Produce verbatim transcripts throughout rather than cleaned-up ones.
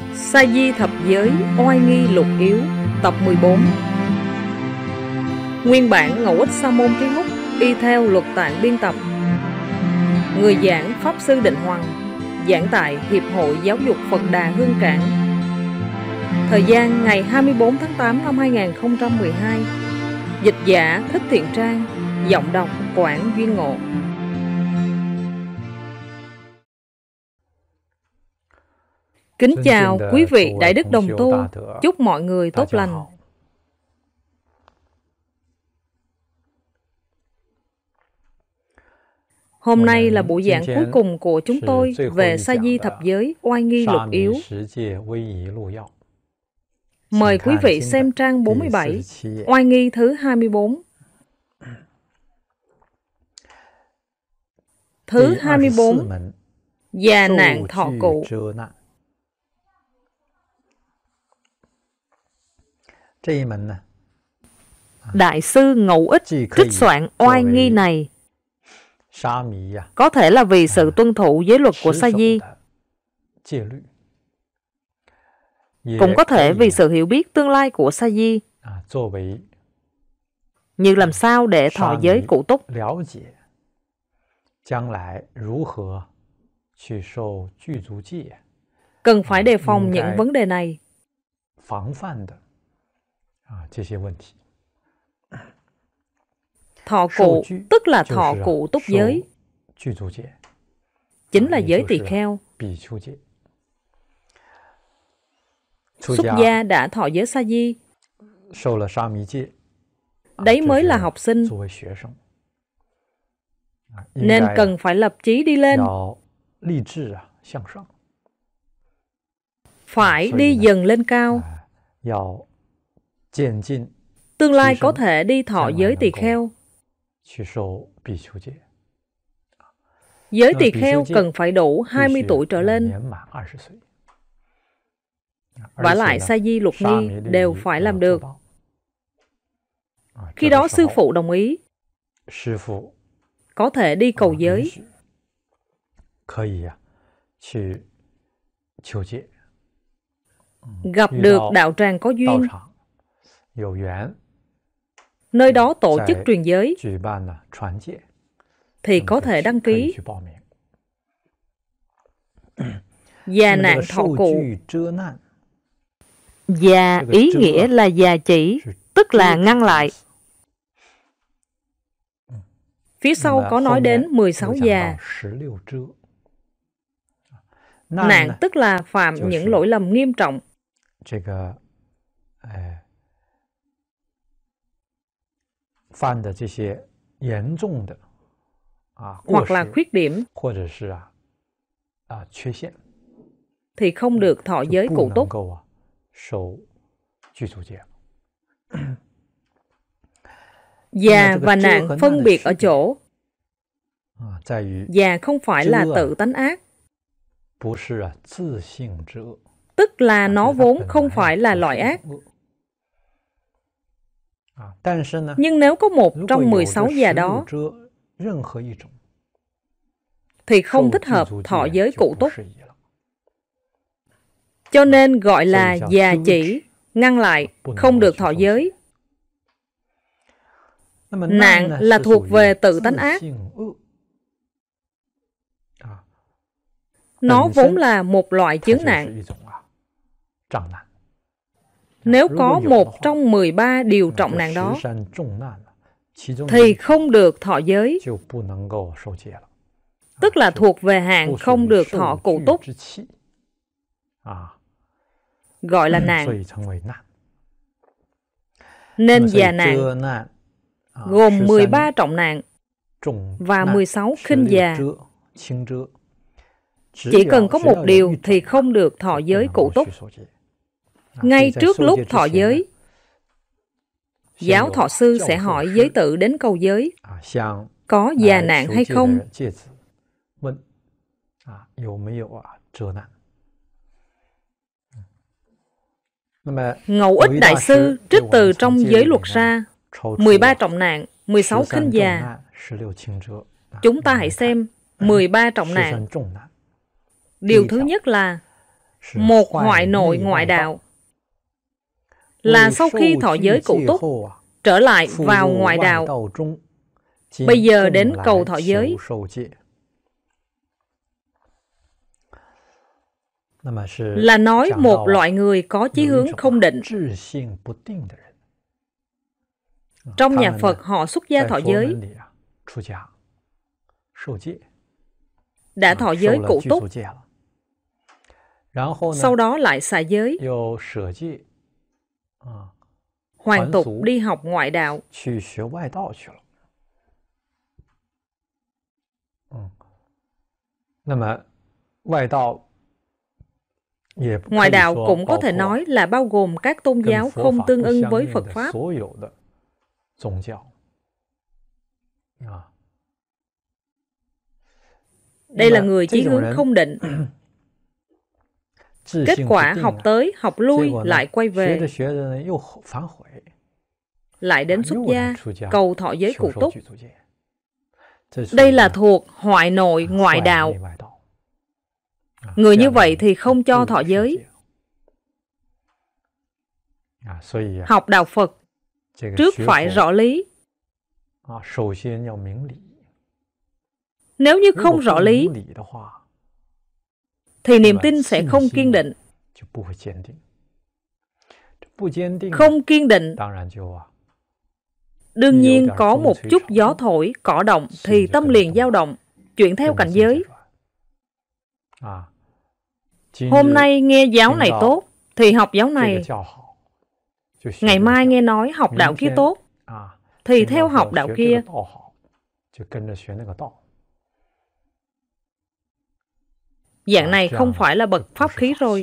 Sa Di thập giới oai nghi lục yếu. Tập mười bốn. Nguyên bản Ngẫu Ích Sa Môn Trí Húc, y theo luật tạng biên tập. Người giảng Pháp Sư Định Hoằng, giảng tại Hiệp hội Giáo dục Phật Đà Hương Cảng. Thời gian ngày hai mươi bốn tháng tám năm hai nghìn không trăm mười hai. Dịch giả Thích Thiện Trang, giọng đọc Quảng Duyên Ngộ. Kính chào quý vị Đại Đức Đồng Tu, chúc mọi người tốt lành. Hôm nay là buổi giảng cuối cùng của chúng tôi về Sa Di thập giới oai nghi lục yếu. Mời quý vị xem trang bốn mươi bảy, oai nghi thứ hai mươi bốn. Thứ hai mươi bốn, già nạn thọ cụ. Đại sư Ngẫu Ích trích soạn oai nghi này có thể là vì sự tuân thủ giới luật của Sa Di, cũng có thể vì sự hiểu biết tương lai của Sa Di, như làm sao để thọ giới cụ túc, cần phải đề phòng những vấn đề này. Thọ cụ tức là thọ cụ túc giới, chính là giới tỳ kheo. Xuất gia đã thọ giới Sa Di, đấy mới là học sinh, nên cần phải lập chí đi lên, phải đi dần lên cao, tương lai có thể đi thọ giới tỳ kheo. Giới tỳ kheo cần phải đủ hai mươi tuổi trở lên. Vả lại Sa Di lục nghi đều phải làm được. Khi đó sư phụ đồng ý, có thể đi cầu giới, gặp được đạo tràng có duyên, nơi đó tổ chức truyền giới, thì có thể đăng ký. Già nạn thọ cụ. Già ý nghĩa là già chỉ, tức là ngăn lại. Phía sau có nói đến mười sáu già. Nạn tức là phạm những lỗi lầm nghiêm trọng, hoặc là khuyết điểm, thì không được thọ giới cụ túc. Già và nạn phân biệt ở chỗ, già không phải là tự tánh ác, tức là nó vốn không phải là loại ác. Nhưng nếu có một trong mười sáu già đó, thì không thích hợp thọ giới cụ túc. Cho nên gọi là già chỉ, ngăn lại, không được thọ giới. Nạn là thuộc về tự tánh ác. Nó vốn là một loại chướng nạn. Nếu có một trong mười ba điều trọng nạn đó, thì không được thọ giới, tức là thuộc về hạng không được thọ cụ túc, gọi là nạn. Nên già nạn gồm mười ba trọng nạn và mười sáu khinh già. Chỉ cần có một điều thì không được thọ giới cụ túc. Ngay trước lúc thọ giới, giáo thọ sư sẽ hỏi giới tự đến cầu giới, có già nạn hay không? Ngẫu Ích Đại sư trích từ trong giới luật ra mười ba trọng nạn, mười sáu khinh già. Chúng ta hãy xem mười ba trọng nạn. Điều thứ nhất là một ngoại nội ngoại đạo, là sau khi thọ giới cụ túc, trở lại vào ngoại đạo, bây giờ đến cầu thọ giới. Là nói một loại người có chí hướng không định. Trong nhà Phật họ xuất gia thọ giới, đã thọ giới cụ túc, sau đó lại xả giới, hoàn tục đi học ngoại đạo. Ngoại đạo cũng có thể nói là bao gồm các tôn giáo không tương ưng với Phật Pháp. Đây là người chí hướng không định. Kết quả học tới, học lui, lại quay về, lại đến xuất gia, cầu thọ giới cụ túc. Đây là thuộc hoại nội ngoại đạo. Người như vậy thì không cho thọ giới. Học đạo Phật, trước phải rõ lý. Nếu như không rõ lý, thì niềm tin sẽ không kiên định. Không kiên định, đương nhiên có một chút gió thổi, cỏ động, thì tâm liền dao động, chuyển theo cảnh giới. Hôm nay nghe giáo này tốt, thì học giáo này. Ngày mai nghe nói học đạo kia tốt, thì theo học đạo kia. Dạng này không phải là bậc pháp khí rồi.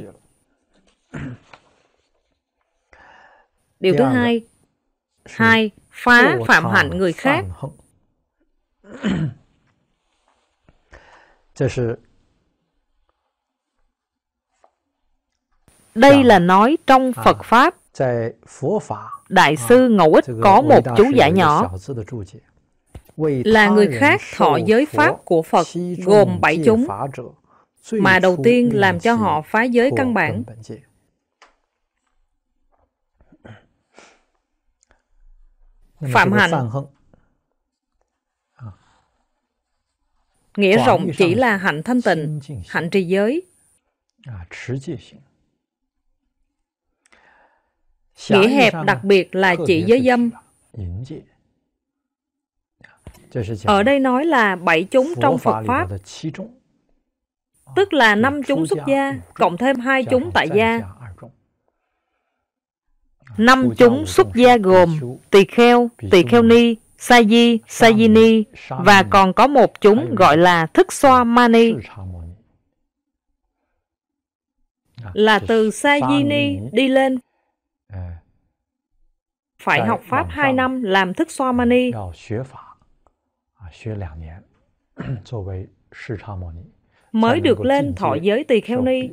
Điều thứ hai, hai, phá phạm hạnh người khác. Đây là nói trong Phật Pháp. Đại sư Ngẫu Ích có một chú giải nhỏ, là người khác thọ giới Pháp của Phật gồm bảy chúng, mà đầu tiên làm cho họ phá giới căn bản. Phạm hạnh, nghĩa rộng chỉ là hạnh thanh tịnh, hạnh trì giới. Nghĩa hẹp đặc biệt là chỉ giới dâm. Ở đây nói là bảy chúng trong Phật Pháp, tức là năm chúng xuất gia, cộng thêm hai chúng tại gia. Năm chúng xuất gia gồm tỳ kheo, tỳ kheo ni, sa di, sa di ni, và còn có một chúng gọi là thức xoa mani, là từ sa di ni đi lên. Phải học Pháp hai năm làm thức xoa mani. Mới được lên thọ giới tỳ kheo ni.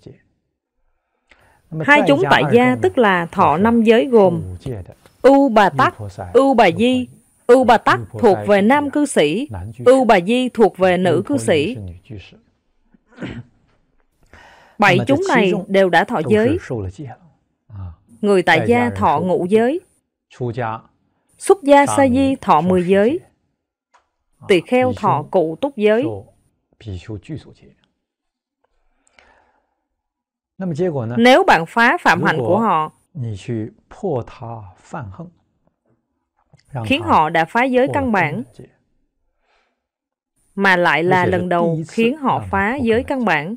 Hai chúng tại gia tức là thọ năm giới gồm U Bà Tắc, U Bà Di. U Bà Tắc thuộc về nam cư sĩ, U Bà Di thuộc về nữ cư sĩ. Bảy chúng này đều đã thọ giới. Người tại gia thọ ngũ giới. Xuất gia sa di thọ mười giới. Tỳ kheo thọ cụ túc giới. Nếu bạn phá phạm hạnh của họ, khiến họ đã phá giới căn bản, mà lại là lần đầu khiến họ phá giới căn bản.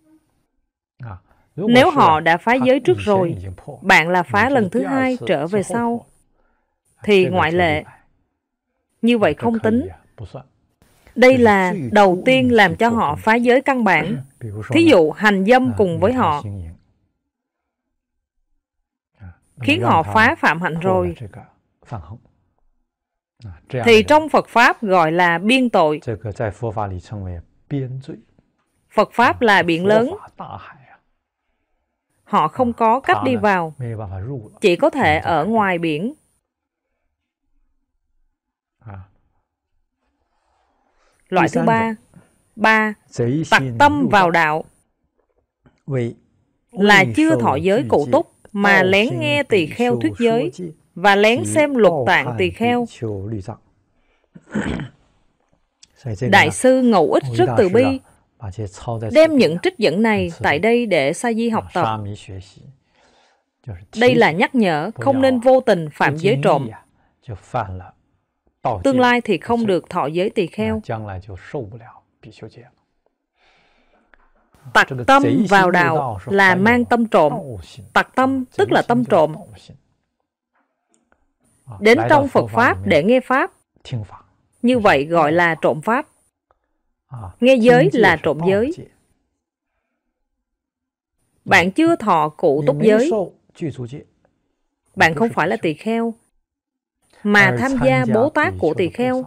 Nếu họ đã phá giới trước rồi, bạn là phá lần thứ hai trở về sau, thì ngoại lệ. Như vậy không tính. Đây là đầu tiên làm cho họ phá giới căn bản. Thí dụ hành dâm cùng với họ, khiến họ phá phạm hạnh rồi, thì trong Phật Pháp gọi là biên tội. Phật Pháp là biển lớn, họ không có cách đi vào, chỉ có thể ở ngoài biển. Loại thứ ba, ba, tặc tâm vào đạo. là chưa thọ giới cụ túc mà lén nghe tỳ kheo thuyết giới và lén xem luật tạng tỳ kheo. Đại sư Ngẫu Ích rất từ bi, đem những trích dẫn này tại đây để Sa Di học tập. Đây là nhắc nhở không nên vô tình phạm giới trộm. Tương lai thì không được thọ giới tỳ kheo. Tặc tâm vào đạo là mang tâm trộm. Tặc tâm tức là tâm trộm. Đến trong Phật Pháp để nghe Pháp, như vậy gọi là trộm Pháp. Nghe giới là trộm giới. Bạn chưa thọ cụ túc giới, bạn không phải là tỳ kheo, mà tham gia Bố Tát của tỳ kheo,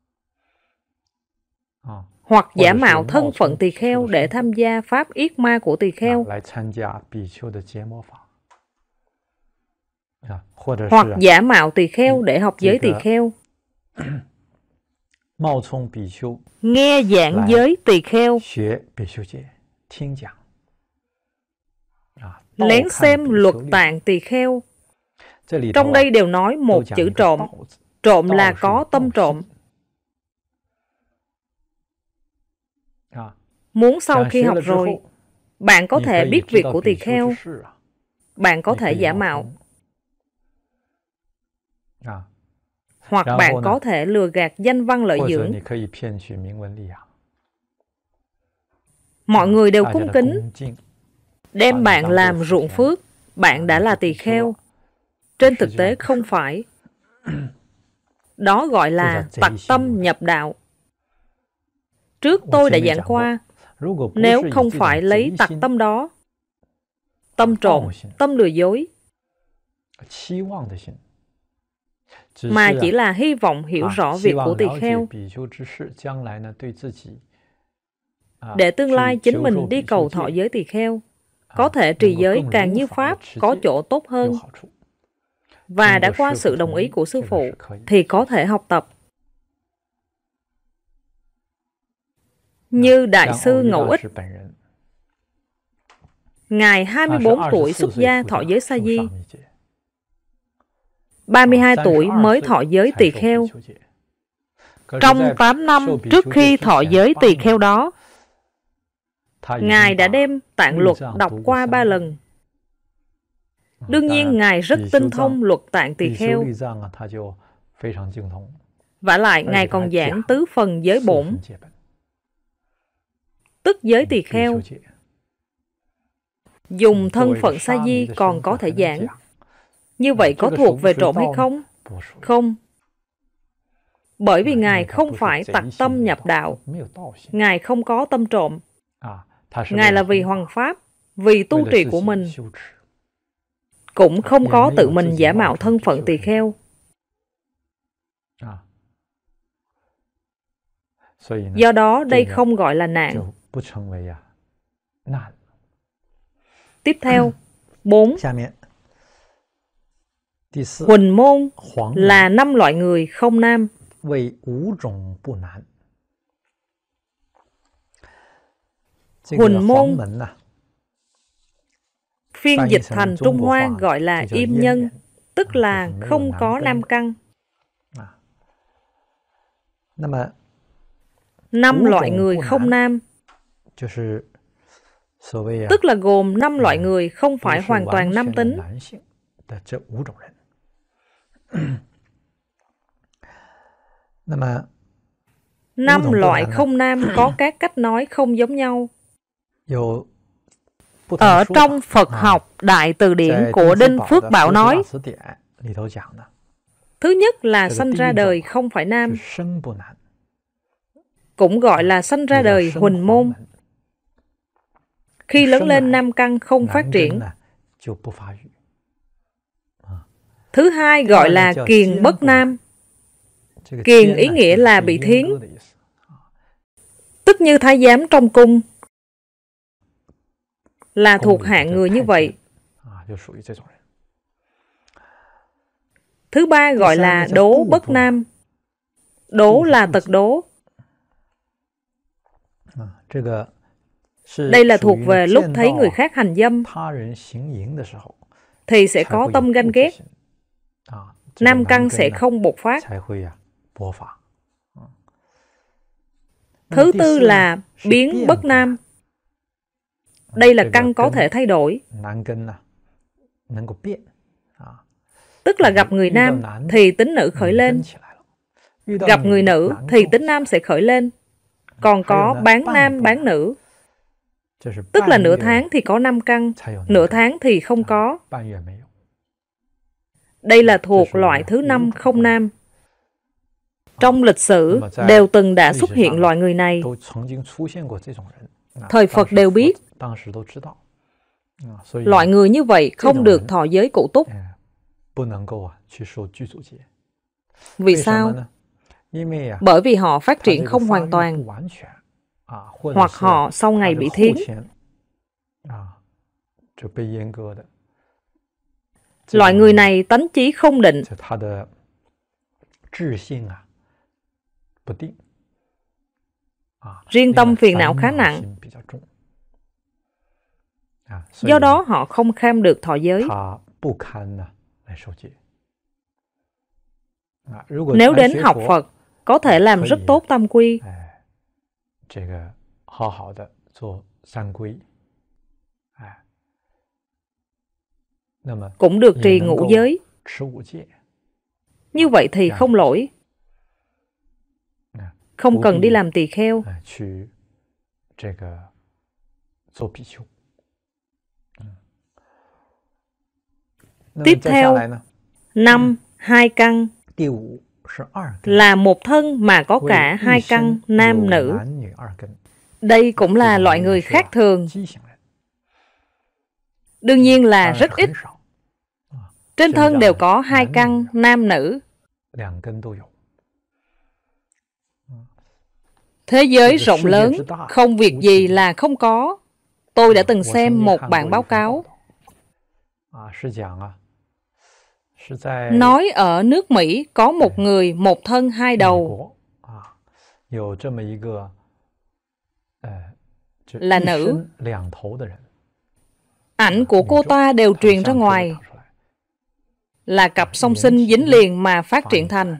hoặc giả mạo thân phận tỳ kheo để tham gia Pháp Yết Ma của tỳ kheo, hoặc giả mạo tỳ kheo để học giới tỳ kheo, nghe giảng giới tỳ kheo, lén xem luật tạng tỳ kheo. Trong đây đều nói một chữ trộm. Trộm là có tâm trộm. Muốn sau khi học rồi, bạn có thể biết việc của tỳ kheo, bạn có thể giả mạo, hoặc bạn có thể lừa gạt danh văn lợi dưỡng. Mọi người đều cung kính, đem bạn làm ruộng phước, bạn đã là tỳ kheo. Trên thực tế không phải. Đó gọi là tặc tâm nhập đạo. Trước tôi đã giảng qua, nếu không phải lấy tặc tâm đó, tâm trộm, tâm lừa dối, mà chỉ là hy vọng hiểu rõ việc của tỳ kheo, để tương lai chính mình đi cầu thọ giới tỳ kheo, có thể trì giới càng như Pháp có chỗ tốt hơn, và đã qua sự đồng ý của sư phụ, thì có thể học tập. Như Đại sư Ngẫu Ích, Ngài hai mươi bốn tuổi xuất gia thọ giới Sa Di, ba mươi hai tuổi mới thọ giới tỳ kheo. Trong tám năm trước khi thọ giới tỳ kheo đó, Ngài đã đem tạng luật đọc qua ba lần. Đương nhiên Ngài rất tinh thông luật tạng tỳ kheo. Vả lại Ngài còn giảng tứ phần giới bổn, tức giới tỳ kheo. Dùng thân phận Sa Di còn có thể giảng. Như vậy có thuộc về trộm hay không? Không. Bởi vì Ngài không phải tặc tâm nhập đạo. Ngài không có tâm trộm. Ngài là vì hoằng Pháp, vì tu trì của mình. Cũng không có tự mình giả mạo thân phận tỳ kheo. Do đó đây không gọi là nạn. Tiếp theo, bốn. Huỳnh môn là năm loại người không nam. Huỳnh môn phiên dịch thành Trung Hoa gọi là im nhân, tức là không có nam căn. Năm loại người không nam, tức là gồm năm loại người không phải hoàn toàn nam tính. Năm loại không nam có các cách nói không giống nhau. Ở trong Phật học Đại Từ Điển của Đinh Phước Bảo nói, thứ nhất là sanh ra đời không phải nam, cũng gọi là sanh ra đời huỳnh môn. Khi lớn lên nam căn không phát triển. Thứ hai gọi là kiền bất nam. Kiền ý nghĩa là bị thiến, tức như thái giám trong cung, là thuộc hạng người như vậy. Thứ ba gọi là đố bất nam. Đố là tật đố. Đây là thuộc về lúc thấy người khác hành dâm thì sẽ có tâm ganh ghét. Nam căn sẽ không bộc phát. Thứ tư là biến bất nam. Đây là căn có thể thay đổi. Tức là gặp người nam thì tính nữ khởi lên. Gặp người nữ thì tính nam sẽ khởi lên. Còn có bán nam bán nữ. Tức là nửa tháng thì có năm căn, nửa tháng thì không có. Đây là thuộc loại thứ năm không nam. Trong lịch sử đều từng đã xuất hiện loại người này. Thời Phật đều biết. Loại người như vậy không được thọ giới cụ túc. Vì sao? Bởi vì họ phát triển không hoàn toàn, hoặc họ sau ngày bị thiến. Loại người này tánh trí không định. Riêng tâm phiền não khá nặng. Do đó họ không kham được thọ giới. Nếu đến học Phật, có thể làm rất tốt tam quy. Cũng được trì ngũ giới. Như vậy thì không lỗi. Không cần đi làm tỳ kheo. Tiếp theo, năm, hai căn là một thân mà có cả hai căn nam nữ. Đây cũng là loại người khác thường. Đương nhiên là rất ít. Trên thân đều có hai căn nam nữ. Thế giới rộng lớn, không việc gì là không có. Tôi đã từng xem một bản báo cáo. Nói ở nước Mỹ có một người một thân hai đầu. Là nữ. Ảnh của cô ta đều truyền ra ngoài. Là cặp song sinh dính liền mà phát triển thành.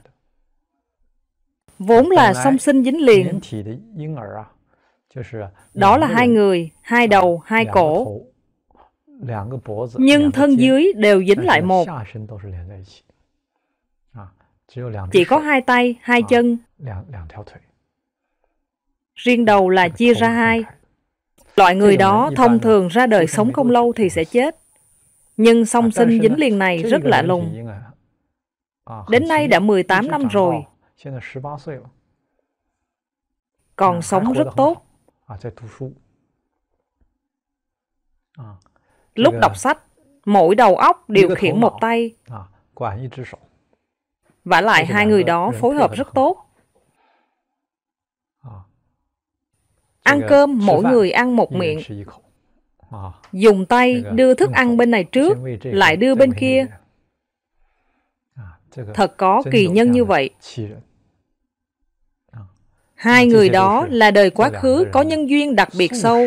Vốn là song sinh dính liền. Đó là hai người, hai đầu, hai cổ. Nhưng thân dưới đều dính lại một. Chỉ có hai tay, hai chân. Riêng đầu là chia ra hai. Loại người đó thông thường ra đời sống không lâu thì sẽ chết. Nhưng song sinh dính liền này rất lạ lùng. Đến nay đã mười tám năm rồi. Còn sống rất tốt. Lúc đọc sách, mỗi đầu óc điều khiển một tay. Vả lại hai người đó phối hợp rất tốt. Ăn cơm, mỗi người ăn một miệng. Dùng tay đưa thức ăn bên này trước, lại đưa bên kia. Thật có kỳ nhân như vậy. Hai người đó là đời quá khứ có nhân duyên đặc biệt sâu.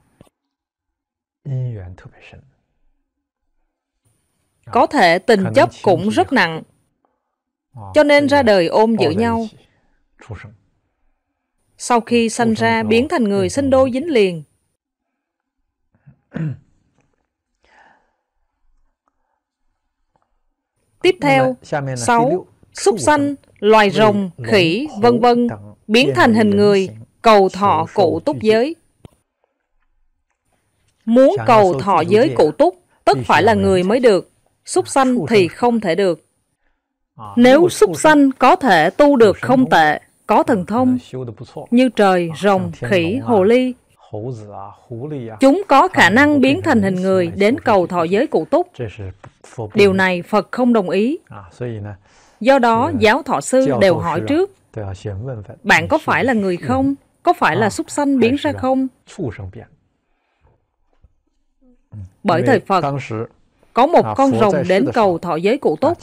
Có thể tình chấp cũng rất nặng. Cho nên ra đời ôm giữ nhau. Sau khi sanh ra biến thành người sinh đôi dính liền. Tiếp theo, sáu. Súc sanh, loài rồng, khỉ, vân vân biến thành hình người, cầu thọ cụ túc giới. Muốn cầu thọ giới cụ túc, tất phải là người mới được. Súc sanh thì không thể được. Nếu súc sanh có thể tu được không tệ, có thần thông, như trời, rồng, khỉ, hồ ly, chúng có khả năng biến thành hình người đến cầu thọ giới cụ túc. Điều này Phật không đồng ý. Do đó, giáo thọ sư đều hỏi trước, bạn có phải là người không? Có phải là súc sanh biến ra không? Bởi thời Phật, có một con rồng đến cầu thọ giới cụ túc.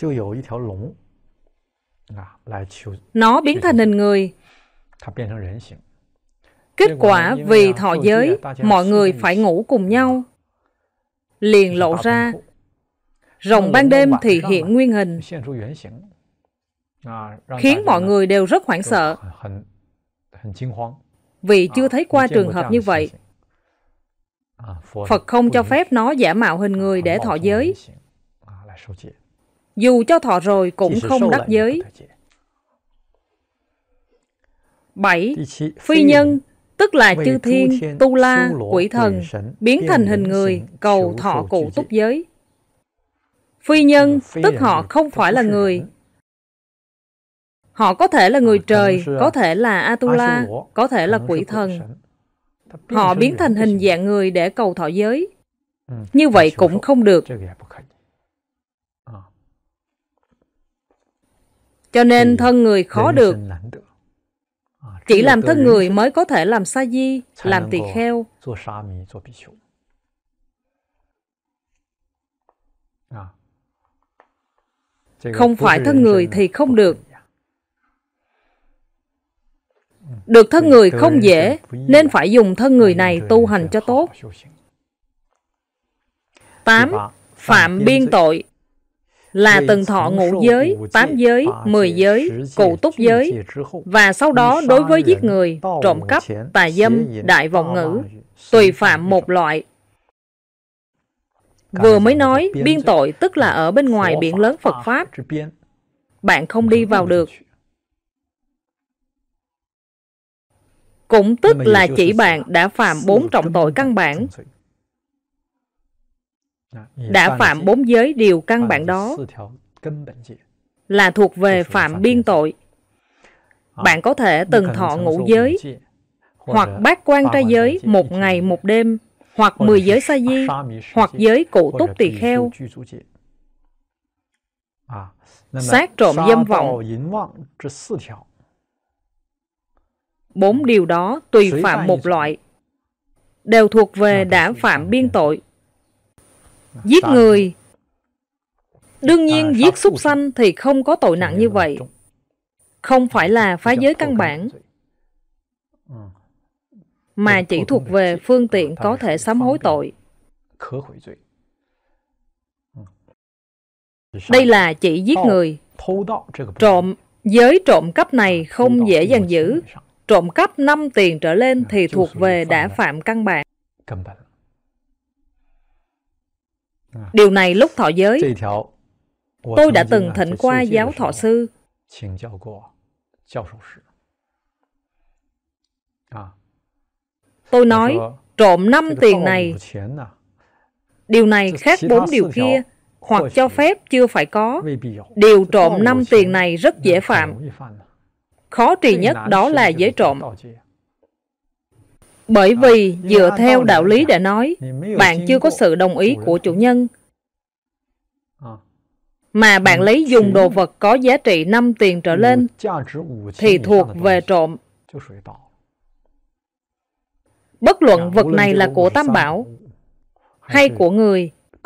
Nó biến thành hình người. Kết quả vì thọ giới, mọi người phải ngủ cùng nhau, liền lộ ra. Rồng ban đêm thì hiện nguyên hình, khiến mọi người đều rất hoảng sợ, vì chưa thấy qua trường hợp như vậy. Phật không cho phép nó giả mạo hình người để thọ giới. Dù cho thọ rồi cũng không đắc giới. Bảy. Phi nhân, tức là chư thiên, tu la, quỷ thần, biến thành hình người, cầu thọ cụ túc giới. Phi nhân, tức họ không phải là người. Họ có thể là người trời, có thể là Atula, có thể là quỷ thần. Họ biến thành hình dạng người để cầu thọ giới. Như vậy cũng không được. Cho nên thân người khó được. Chỉ làm thân người mới có thể làm sa di, làm tỳ kheo. Không phải thân người thì không được. Được thân người không dễ, nên phải dùng thân người này tu hành cho tốt. Tám. Phạm biên tội, là từng thọ ngũ giới, tám giới, mười giới, cụ túc giới, và sau đó đối với giết người, trộm cắp, tà dâm, đại vọng ngữ, tùy phạm một loại. Vừa mới nói biên tội tức là ở bên ngoài biển lớn Phật Pháp. Bạn không đi vào được. Cũng tức là chỉ bạn đã phạm bốn trọng tội căn bản. Đã phạm bốn giới điều căn bản đó, là thuộc về phạm biên tội. Bạn có thể từng thọ ngũ giới, hoặc bát quan trai giới một ngày một đêm, hoặc mười giới sa di, hoặc giới cụ túc tỳ kheo. Sát trộm dâm vọng, bốn điều đó tùy phạm một loại, đều thuộc về đã phạm biên tội. Giết người, đương nhiên giết súc sanh thì không có tội nặng như vậy. Không phải là phá giới căn bản, mà chỉ thuộc về phương tiện có thể sám hối tội. Đây là chỉ giết người. Trộm, giới trộm cắp này không dễ dàng giữ. Trộm cắp năm tiền trở lên thì thuộc về đã phạm căn bản. Điều này lúc thọ giới, tôi đã từng thỉnh qua giáo thọ sư. Tôi nói, trộm năm tiền này, điều này khác bốn điều kia, hoặc cho phép chưa phải có. Điều trộm năm tiền này rất dễ phạm. Khó trì nhất đó là giới trộm. Bởi vì dựa theo đạo lý để nói, bạn chưa có sự đồng ý của chủ nhân, mà bạn lấy dùng đồ vật có giá trị năm tiền trở lên, thì thuộc về trộm. Bất luận vật này là của Tam Bảo hay của người,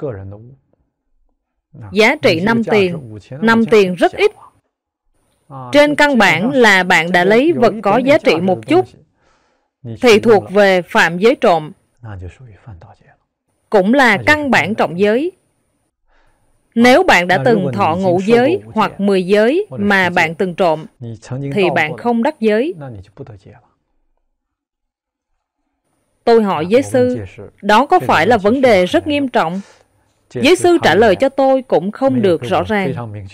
giá trị năm tiền, năm tiền rất ít. Trên căn bản là bạn đã lấy vật có giá trị một chút, thì thuộc về phạm giới trộm, cũng là căn bản trọng giới. Nếu bạn đã từng thọ ngũ giới hoặc mười giới mà bạn từng trộm, thì bạn không đắc giới. Tôi hỏi giới sư, đó có phải là vấn đề rất nghiêm trọng? Giới sư trả lời cho tôi cũng không được rõ ràng.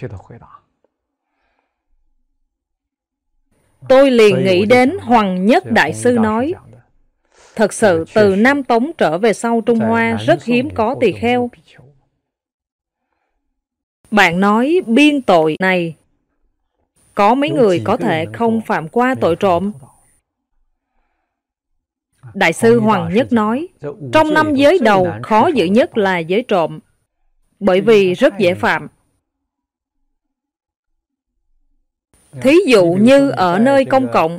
Tôi liền nghĩ đến Hoằng Nhất Đại Sư nói, thật sự từ Nam Tống trở về sau Trung Hoa rất hiếm có tỳ kheo. Bạn nói biên tội này, có mấy người có thể không phạm qua tội trộm? Đại sư Hoằng Nhất nói, trong năm giới đầu khó giữ nhất là giới trộm, bởi vì rất dễ phạm. Thí dụ như ở nơi công cộng,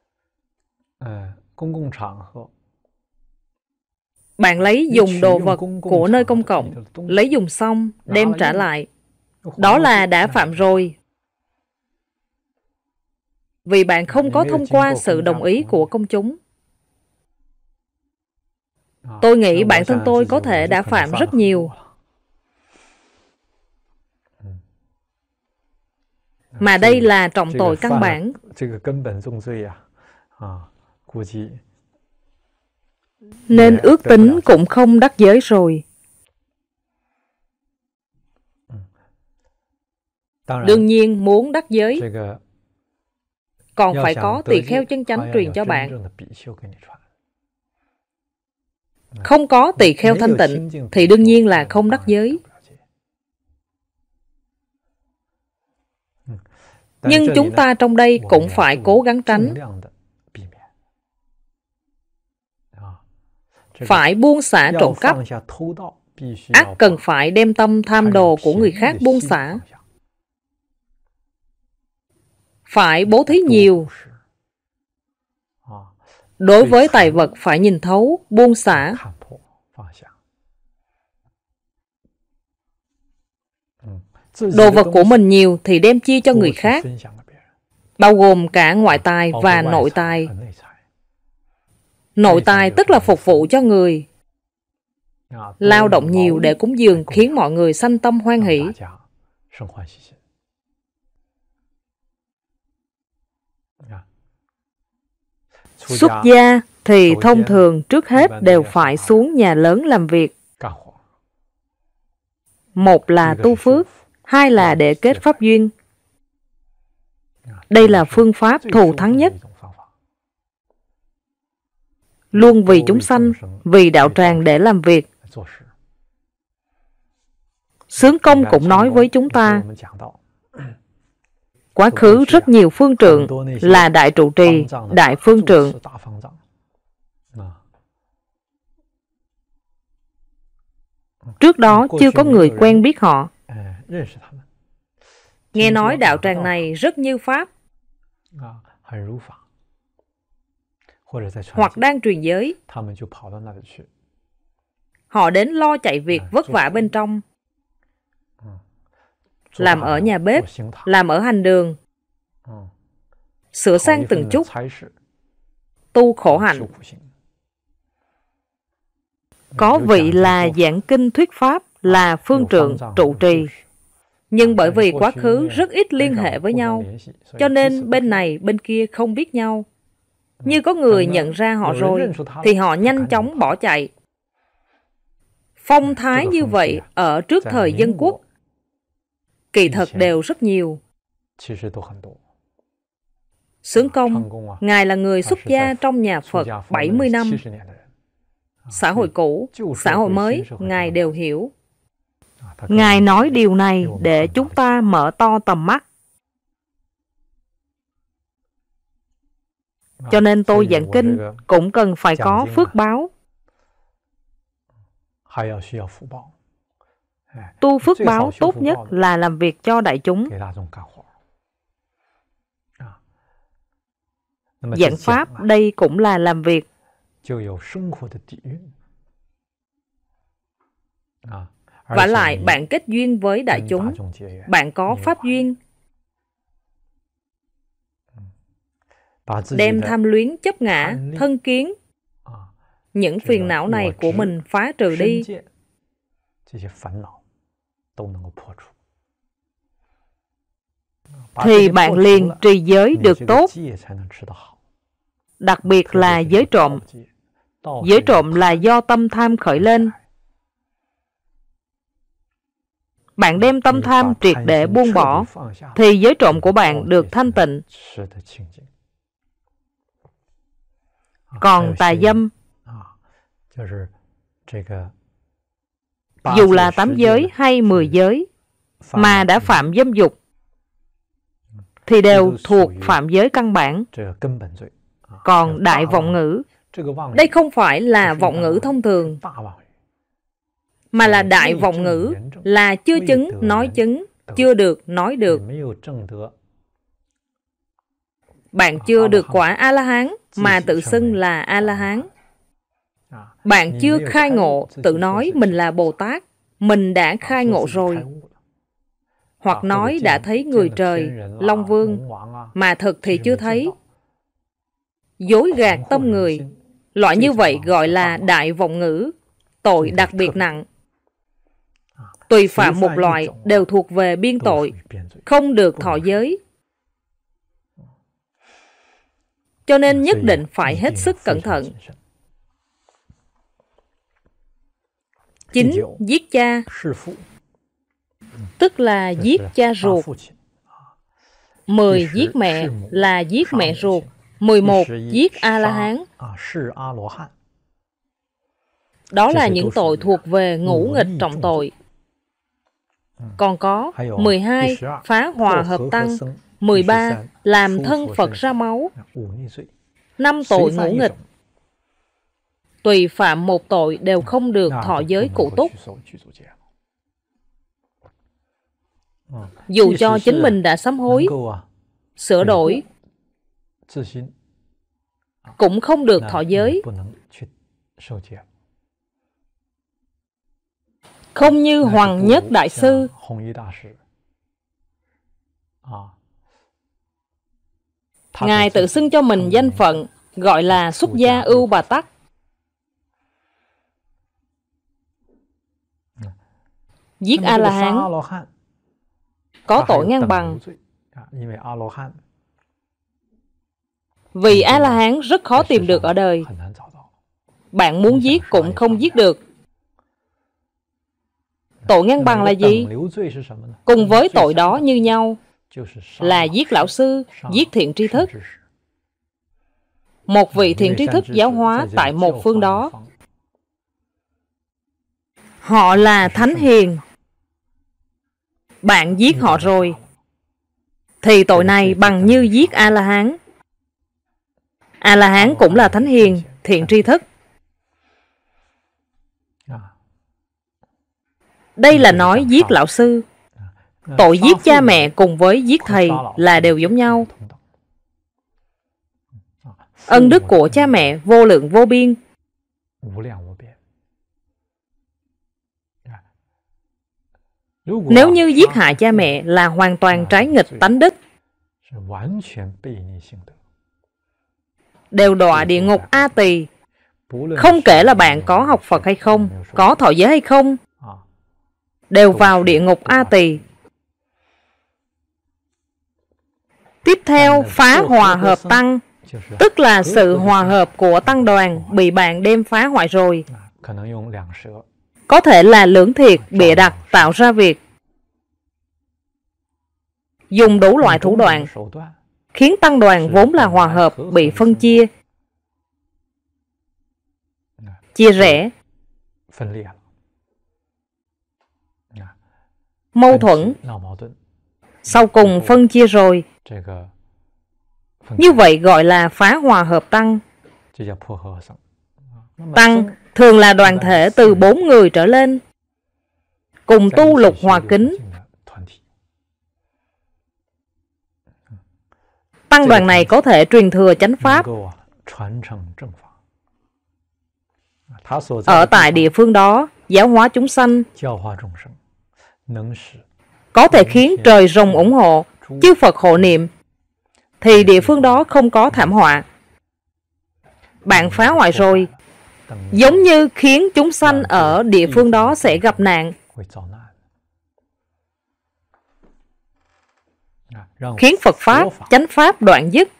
bạn lấy dùng đồ vật của nơi công cộng, lấy dùng xong đem trả lại, đó là đã phạm rồi. Vì bạn không có thông qua sự đồng ý của công chúng. Tôi nghĩ bản thân tôi có thể đã phạm rất nhiều. Mà đây là trọng tội căn bản. Nên ước tính cũng không đắc giới rồi. Đương nhiên muốn đắc giới còn phải có tỳ kheo chân chánh truyền cho bạn. Không có tỳ kheo thanh tịnh thì đương nhiên là không đắc giới. Nhưng chúng ta trong đây cũng phải cố gắng tránh. Phải buông xả trộm cắp. Ắt cần phải đem tâm tham đồ của người khác buông xả. Phải bố thí nhiều. Đối với tài vật phải nhìn thấu, buông xả. Đồ vật của mình nhiều thì đem chia cho người khác, bao gồm cả ngoại tài và nội tài. Nội tài tức là phục vụ cho người. Lao động nhiều để cúng dường khiến mọi người sanh tâm hoan hỷ. Xuất gia thì thông thường trước hết đều phải xuống nhà lớn làm việc. Một là tu phước, hai là để kết pháp duyên. Đây là phương pháp thù thắng nhất. Luôn vì chúng sanh, vì đạo tràng để làm việc. Xướng Công cũng nói với chúng ta, quá khứ rất nhiều phương trượng là đại trụ trì, đại phương trượng. Trước đó chưa có người quen biết họ. Nghe nói đạo tràng này rất như Pháp, hoặc đang truyền giới. Họ đến lo chạy việc vất vả bên trong. Làm ở nhà bếp, làm ở hành đường, sửa sang từng chút, tu khổ hạnh. Có vị là giảng kinh thuyết pháp, là phương trượng, trụ trì. Nhưng bởi vì quá khứ rất ít liên hệ với nhau, cho nên bên này bên kia không biết nhau. Như có người nhận ra họ rồi, thì họ nhanh chóng bỏ chạy. Phong thái như vậy ở trước thời dân quốc kỳ thật đều rất nhiều. Xướng Công, Ngài là người xuất gia trong nhà Phật bảy mươi năm. Xã hội cũ, xã hội mới, Ngài đều hiểu. Ngài nói điều này để chúng ta mở to tầm mắt. Cho nên tôi giảng kinh cũng cần phải có phước báo. Tu phước báo tốt nhất là làm việc cho đại chúng. Giảng pháp đây cũng là làm việc. Vả lại bạn kết duyên với đại chúng, bạn có pháp duyên. Đem tham luyến chấp ngã, thân kiến, những phiền não này của mình phá trừ đi. Thì bạn liền trì giới được tốt. Đặc biệt là giới trộm. Giới trộm là do tâm tham khởi lên. Bạn đem tâm tham triệt để buông bỏ, thì giới trộm của bạn được thanh tịnh. Còn tà dâm, dù là tám giới hay mười giới, mà đã phạm dâm dục, thì đều thuộc phạm giới căn bản. Còn đại vọng ngữ, đây không phải là vọng ngữ thông thường, mà là đại vọng ngữ, là chưa chứng nói chứng, chưa được nói được. Bạn chưa được quả A-la-hán mà tự xưng là A-la-hán. Bạn chưa khai ngộ, tự nói mình là Bồ Tát, mình đã khai ngộ rồi. Hoặc nói đã thấy người trời, Long Vương, mà thực thì chưa thấy. Dối gạt tâm người, Loại như vậy gọi là đại vọng ngữ, tội đặc biệt nặng. Tùy phạm một loại đều thuộc về biên tội, không được thọ giới. Cho nên nhất định phải hết sức cẩn thận. Chín, giết cha, tức là giết cha ruột. Mười, giết mẹ là giết mẹ ruột. Mười một, giết A-la-hán. Đó là những tội thuộc về ngũ nghịch trọng tội. Còn có mười hai, phá hòa hợp tăng. Mười ba, làm thân Phật ra máu. Năm tội ngũ nghịch. Tùy phạm một tội đều không được thọ giới cụ túc. Dù cho chính mình đã sám hối, sửa đổi, cũng không được thọ giới. Không như Hoàng Nhất Đại Sư, Ngài tự xưng cho mình danh phận, gọi là Xuất Gia Ưu Bà Tắc. Giết A-la-hán có tội ngang bằng. Vì A-la-hán rất khó tìm được ở đời. Bạn muốn giết cũng không giết được. Tội ngang bằng là gì? Cùng với tội đó như nhau, là giết lão sư, giết thiện tri thức. Một vị thiện tri thức giáo hóa tại một phương đó, họ là thánh hiền. Bạn giết họ rồi, thì tội này bằng như giết A-la-hán. A-la-hán cũng là thánh hiền, thiện tri thức. Đây là nói giết lão sư. Tội giết cha mẹ cùng với giết thầy là đều giống nhau. Ân đức của cha mẹ vô lượng vô biên. Nếu như giết hại cha mẹ là hoàn toàn trái nghịch tánh đức, đều đọa địa ngục A Tỳ. Không kể là bạn có học Phật hay không, có thọ giới hay không, đều vào địa ngục A Tỳ. Tiếp theo, phá hòa hợp tăng, tức là sự hòa hợp của tăng đoàn bị bạn đem phá hoại rồi. Có thể là lưỡng thiệt, bịa đặt, tạo ra việc. Dùng đủ loại thủ đoạn, khiến tăng đoàn vốn là hòa hợp bị phân chia, chia rẽ, mâu thuẫn, sau cùng phân chia rồi. Như vậy gọi là phá hòa hợp tăng. Tăng thường là đoàn thể từ bốn người trở lên, cùng tu lục hòa kính. Tăng đoàn này có thể truyền thừa chánh pháp. Ở tại địa phương đó, giáo hóa chúng sanh, có thể khiến trời rồng ủng hộ, chư Phật hộ niệm, thì địa phương đó không có thảm họa. Bạn phá hoại rồi, giống như khiến chúng sanh ở địa phương đó sẽ gặp nạn, khiến Phật Pháp, chánh Pháp đoạn dứt.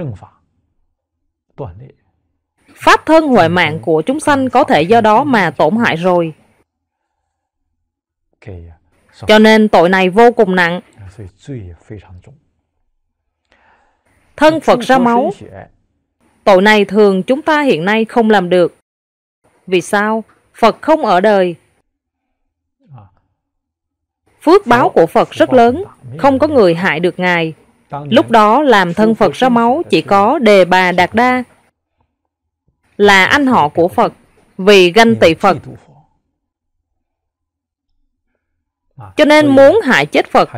Pháp thân huệ mạng của chúng sanh có thể do đó mà tổn hại rồi. Cho nên tội này vô cùng nặng. Thân Phật ra máu, tội này thường chúng ta hiện nay không làm được. Vì sao? Phật không ở đời. Phước báo của Phật rất lớn, không có người hại được Ngài. Lúc đó làm thân Phật ra máu chỉ có Đề Bà Đạt Đa, là anh họ của Phật, vì ganh tị Phật. Cho nên muốn hại chết Phật.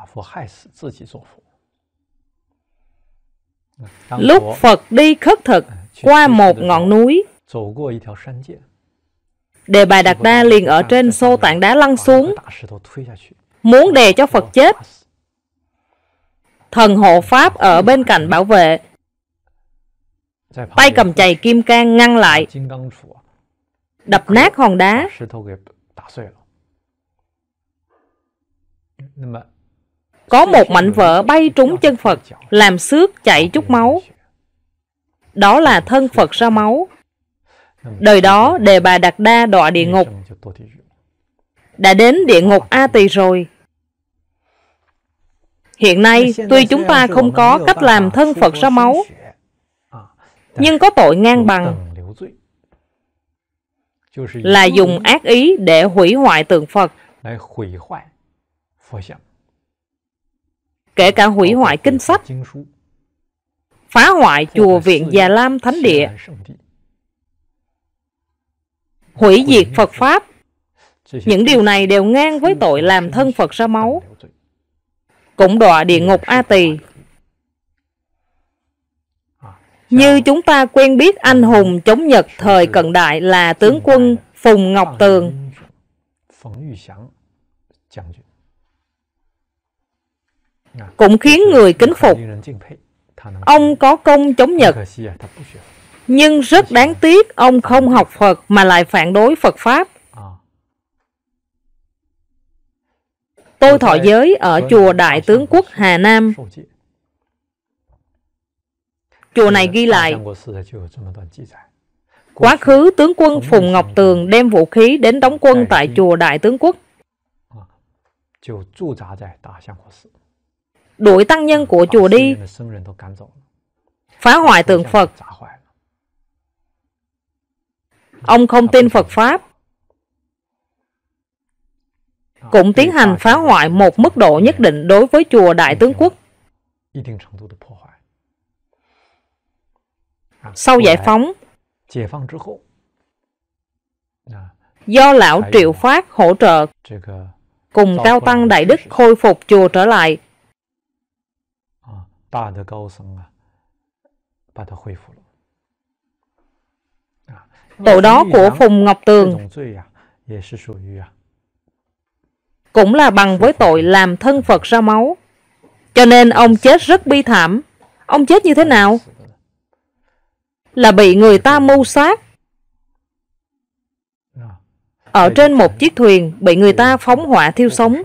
Lúc Phật đi khất thực qua một ngọn núi, Đề Bà Đạt Đa liền ở trên xô tảng đá lăn xuống, muốn đè cho Phật chết. Thần hộ Pháp ở bên cạnh bảo vệ. tay cầm chày kim cang ngăn lại, đập nát hòn đá. Có một mảnh vỡ bay trúng chân Phật, làm xước chảy chút máu. Đó là thân Phật ra máu. Đời đó Đề Bà Đạt Đa đọa địa ngục, đã đến địa ngục A Tỳ rồi. Hiện nay, tuy chúng ta không có cách làm thân Phật ra máu, nhưng có tội ngang bằng là dùng ác ý để hủy hoại tượng Phật, kể cả hủy hoại kinh sách, phá hoại chùa viện Già Lam Thánh Địa, hủy diệt Phật Pháp. Những điều này đều ngang với tội làm thân Phật ra máu, cũng đọa địa ngục A Tỳ. Như chúng ta quen biết anh hùng chống Nhật thời cận đại là tướng quân Phùng Ngọc Tường, cũng khiến người kính phục. Ông có công chống Nhật, nhưng rất đáng tiếc ông không học Phật mà lại phản đối Phật Pháp. Tôi thọ giới ở chùa Đại Tướng Quốc Hà Nam. Chùa này ghi lại, quá khứ tướng quân Phùng Ngọc Tường đem vũ khí đến đóng quân tại chùa Đại Tướng Quốc, đuổi tăng nhân của chùa đi, phá hoại tượng Phật. Ông không tin Phật Pháp, cũng tiến hành phá hoại một mức độ nhất định đối với chùa Đại Tướng Quốc. Sau giải phóng, do lão Triệu Phát hỗ trợ, cùng cao tăng đại đức khôi phục chùa trở lại. Tội đó của Phùng Ngọc Tường cũng là bằng với tội làm thân Phật ra máu. Cho nên ông chết rất bi thảm. Ông chết như thế nào? Là bị người ta mưu sát. Ở trên một chiếc thuyền bị người ta phóng hỏa thiêu sống.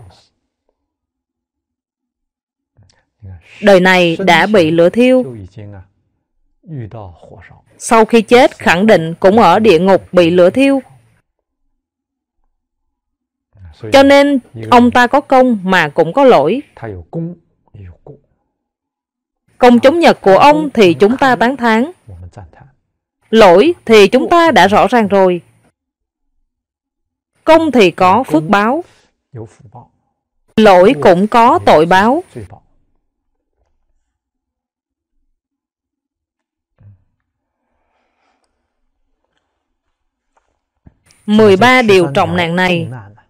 Đời này đã bị lửa thiêu. Sau khi chết khẳng định cũng ở địa ngục bị lửa thiêu. Cho nên ông ta có công mà cũng có lỗi. Công chống Nhật của ông thì chúng ta tán thán, lỗi thì chúng ta đã rõ ràng rồi. Công thì có phước báo, lỗi cũng có tội báo. Mười ba điều trọng nạn này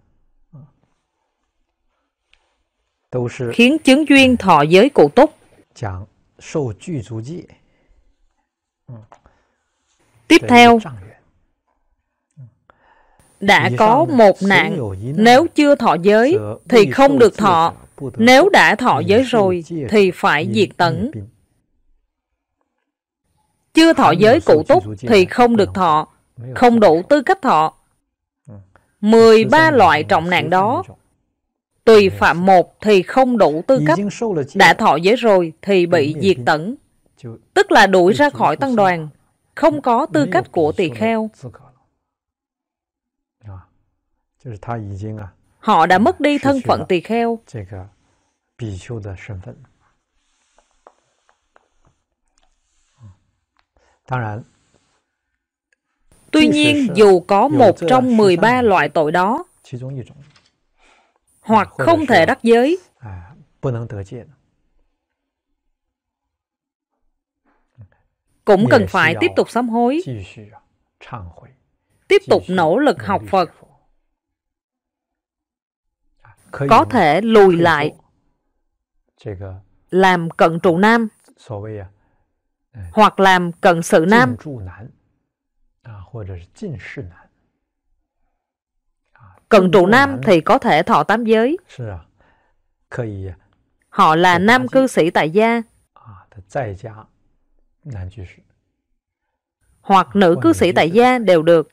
khiến chứng duyên thọ giới cụ túc. Tiếp theo, đã có một nạn, nếu chưa thọ giới thì không được thọ, nếu đã thọ giới rồi thì phải diệt tận. Chưa thọ giới cụ túc thì không được thọ, không đủ tư cách thọ. Mười ba loại trọng nạn đó, tùy phạm một thì không đủ tư cách, đã thọ giới rồi thì bị diệt tận, tức là đuổi ra khỏi tăng đoàn, không có tư cách của tỳ kheo. Họ đã mất đi thân phận tỳ kheo. Tuy nhiên, dù có một trong mười ba loại tội đó, hoặc không thể đắc giới, cũng cần phải tiếp tục sám hối, tiếp tục nỗ lực học Phật, có thể lùi lại, làm cận trụ nam, hoặc làm cận sự nam. Cận trụ nam thì có thể thọ tám giới. Họ là nam cư sĩ tại gia, hoặc nữ cư sĩ tại gia đều được.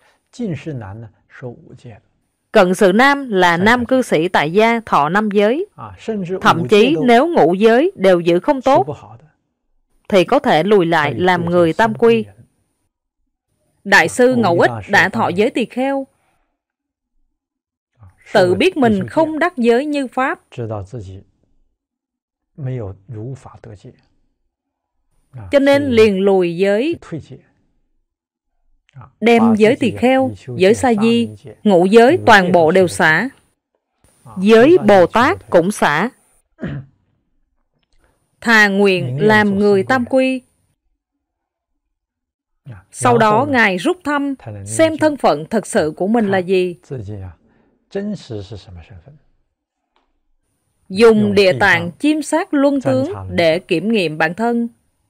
Cận sự nam là nam cư sĩ tại gia thọ năm giới. Thậm chí nếu ngũ giới đều giữ không tốt thì có thể lùi lại làm người tam quy. Đại sư Ngẫu Ích đã thọ giới tỳ kheo, tự biết mình không đắc giới như Pháp, cho nên liền lùi giới, đem giới tỳ kheo, giới sa di, ngũ giới toàn bộ đều xả. Giới Bồ Tát cũng xả. Thà nguyện làm người tam quy. Sau đó Ngài rút thăm, xem thân phận thật sự của mình là gì. Dùng địa tạng chiêm sát luân tướng để kiểm nghiệm bản thân.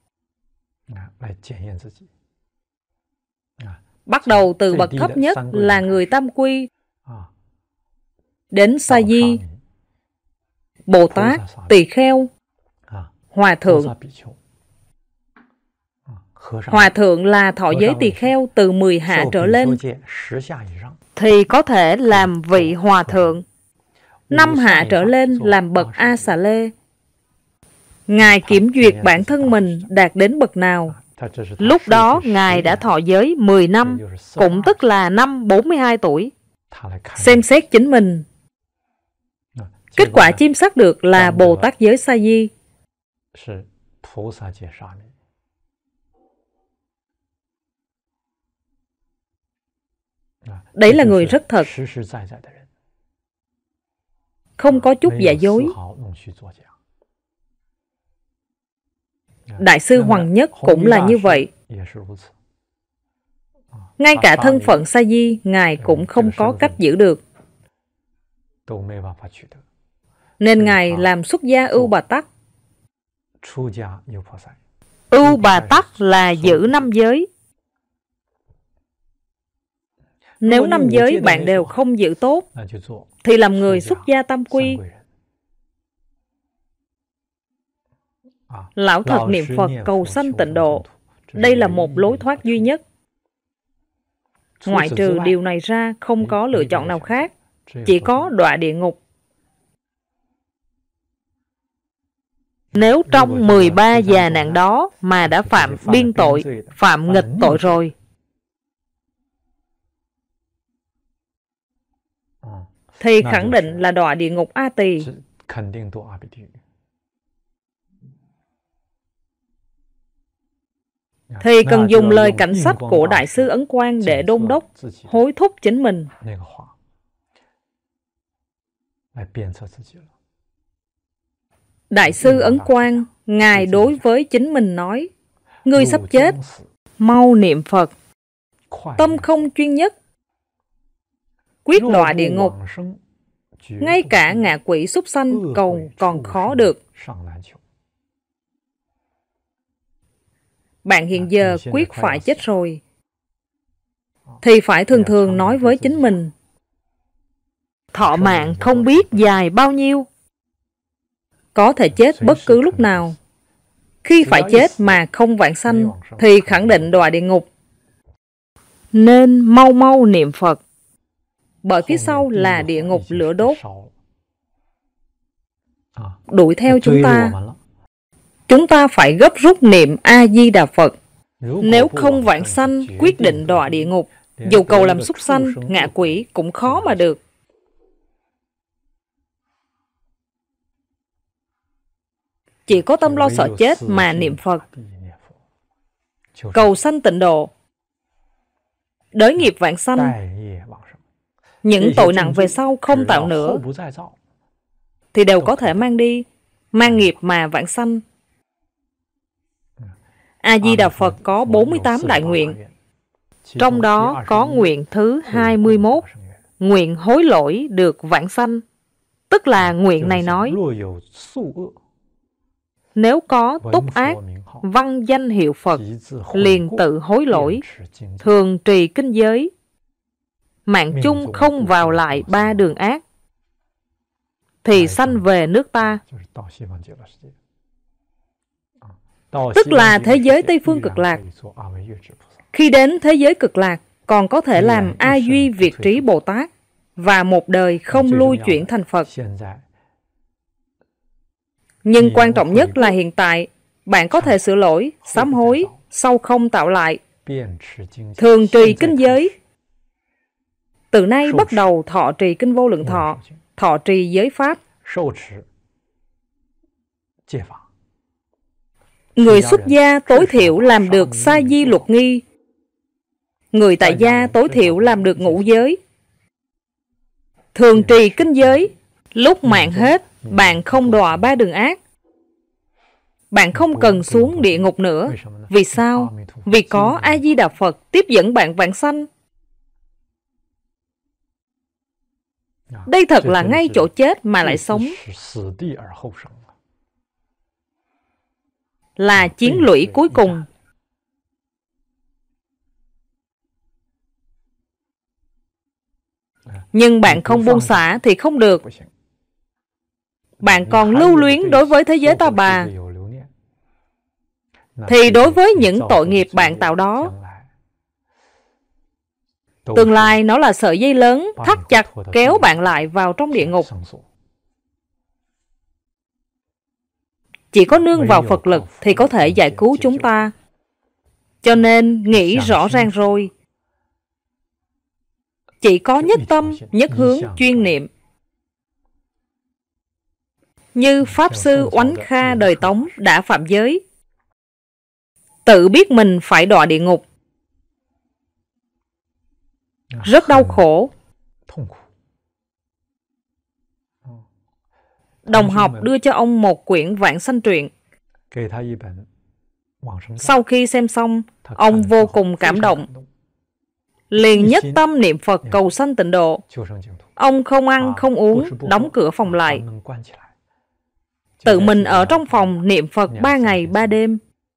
Bắt đầu từ bậc thấp nhất là người tam quy, đến sa di, Bồ Tát, tỳ kheo, hòa thượng. Hòa thượng là thọ giới tỳ kheo từ mười hạ trở lên thì có thể làm vị hòa thượng. Năm hạ trở lên làm bậc A Xà Lê. Ngài kiểm duyệt bản thân mình đạt đến bậc nào. Lúc đó Ngài đã thọ giới mười năm, cũng tức là năm bốn mươi hai tuổi. Xem xét chính mình. Kết quả chiêm sát được là Bồ Tát giới sa di. Đấy là người rất thật, không có chút giả dối. Đại sư Hoằng Nhất cũng là như vậy. Ngay cả thân phận sa di, Ngài cũng không có cách giữ được. Nên Ngài làm xuất gia Ưu Bà Tắc. Ưu Bà Tắc là giữ năm giới. Nếu năm giới bạn đều không giữ tốt thì làm người xuất gia tam quy. Lão thật niệm Phật cầu sanh tịnh độ. Đây là một lối thoát duy nhất. Ngoại trừ điều này ra không có lựa chọn nào khác. Chỉ có đọa địa ngục. Nếu trong mười ba già nạn đó mà đã phạm biên tội, phạm nghịch tội rồi, thì khẳng định là đọa địa ngục A Tỳ. Thì cần dùng lời cảnh sách của Đại sư Ấn Quang để đôn đốc, hối thúc chính mình. Đại sư Ấn Quang, Ngài đối với chính mình nói: ngươi sắp chết, mau niệm Phật, tâm không chuyên nhất, quyết đọa địa ngục. Ngay cả ngạ quỷ súc sanh cầu còn khó được. Bạn hiện giờ quyết phải chết rồi, thì phải thường thường nói với chính mình: thọ mạng không biết dài bao nhiêu, có thể chết bất cứ lúc nào. Khi phải chết mà không vãng sanh thì khẳng định đọa địa ngục. Nên mau mau niệm Phật, bởi phía sau là địa ngục lửa đốt đuổi theo chúng ta. Chúng ta phải gấp rút niệm A-di-đà Phật. Nếu không vãng sanh quyết định đọa địa ngục, dù cầu làm súc sanh, ngạ quỷ cũng khó mà được. Chỉ có tâm lo sợ chết mà niệm Phật, cầu sanh tịnh độ, đới nghiệp vãng sanh. Những tội nặng về sau không tạo nữa thì đều có thể mang đi, mang nghiệp mà vãng sanh. A-di-đà Phật có bốn mươi tám đại nguyện. Trong đó có nguyện thứ hai mươi mốt, nguyện hối lỗi được vãng sanh. Tức là nguyện này nói: nếu có túc ác, văn danh hiệu Phật, liền tự hối lỗi, thường trì kinh giới, mạng chung không vào lại ba đường ác, thì sanh về nước ta. Tức là thế giới Tây Phương Cực Lạc. Khi đến thế giới cực lạc, còn có thể làm A Duy Việt Trí Bồ Tát và một đời không lui chuyển thành Phật. Nhưng quan trọng nhất là hiện tại, bạn có thể sửa lỗi, sám hối, sau không tạo lại, thường trì kinh giới. Từ nay bắt đầu thọ trì kinh Vô Lượng Thọ, thọ trì giới Pháp. Người xuất gia tối thiểu làm được sa di luật nghi. Người tại gia tối thiểu làm được ngũ giới. Thường trì kinh giới, lúc mạng hết, bạn không đọa ba đường ác. Bạn không cần xuống địa ngục nữa. Vì sao? Vì có A-di-đà Phật tiếp dẫn bạn vãng sanh. Đây thật là ngay chỗ chết mà lại sống. Là chiến lũy cuối cùng. Nhưng bạn không buông xả thì không được. Bạn còn lưu luyến đối với thế giới ta bà, thì đối với những tội nghiệp bạn tạo đó, tương lai nó là sợi dây lớn thắt chặt kéo bạn lại vào trong địa ngục. Chỉ có nương vào Phật lực thì có thể giải cứu chúng ta. Cho nên nghĩ rõ ràng rồi. Chỉ có nhất tâm, nhất hướng, chuyên niệm. Như Pháp Sư Oánh Kha đời Tống đã phạm giới, tự biết mình phải đọa địa ngục, rất đau khổ. Đồng học đưa cho ông một quyển Vãng Sanh Truyện. Sau khi xem xong, ông vô cùng cảm động, liền nhất tâm niệm Phật cầu sanh tịnh độ. Ông không ăn, không uống, đóng cửa phòng lại, tự mình ở trong phòng niệm Phật ba ngày ba đêm,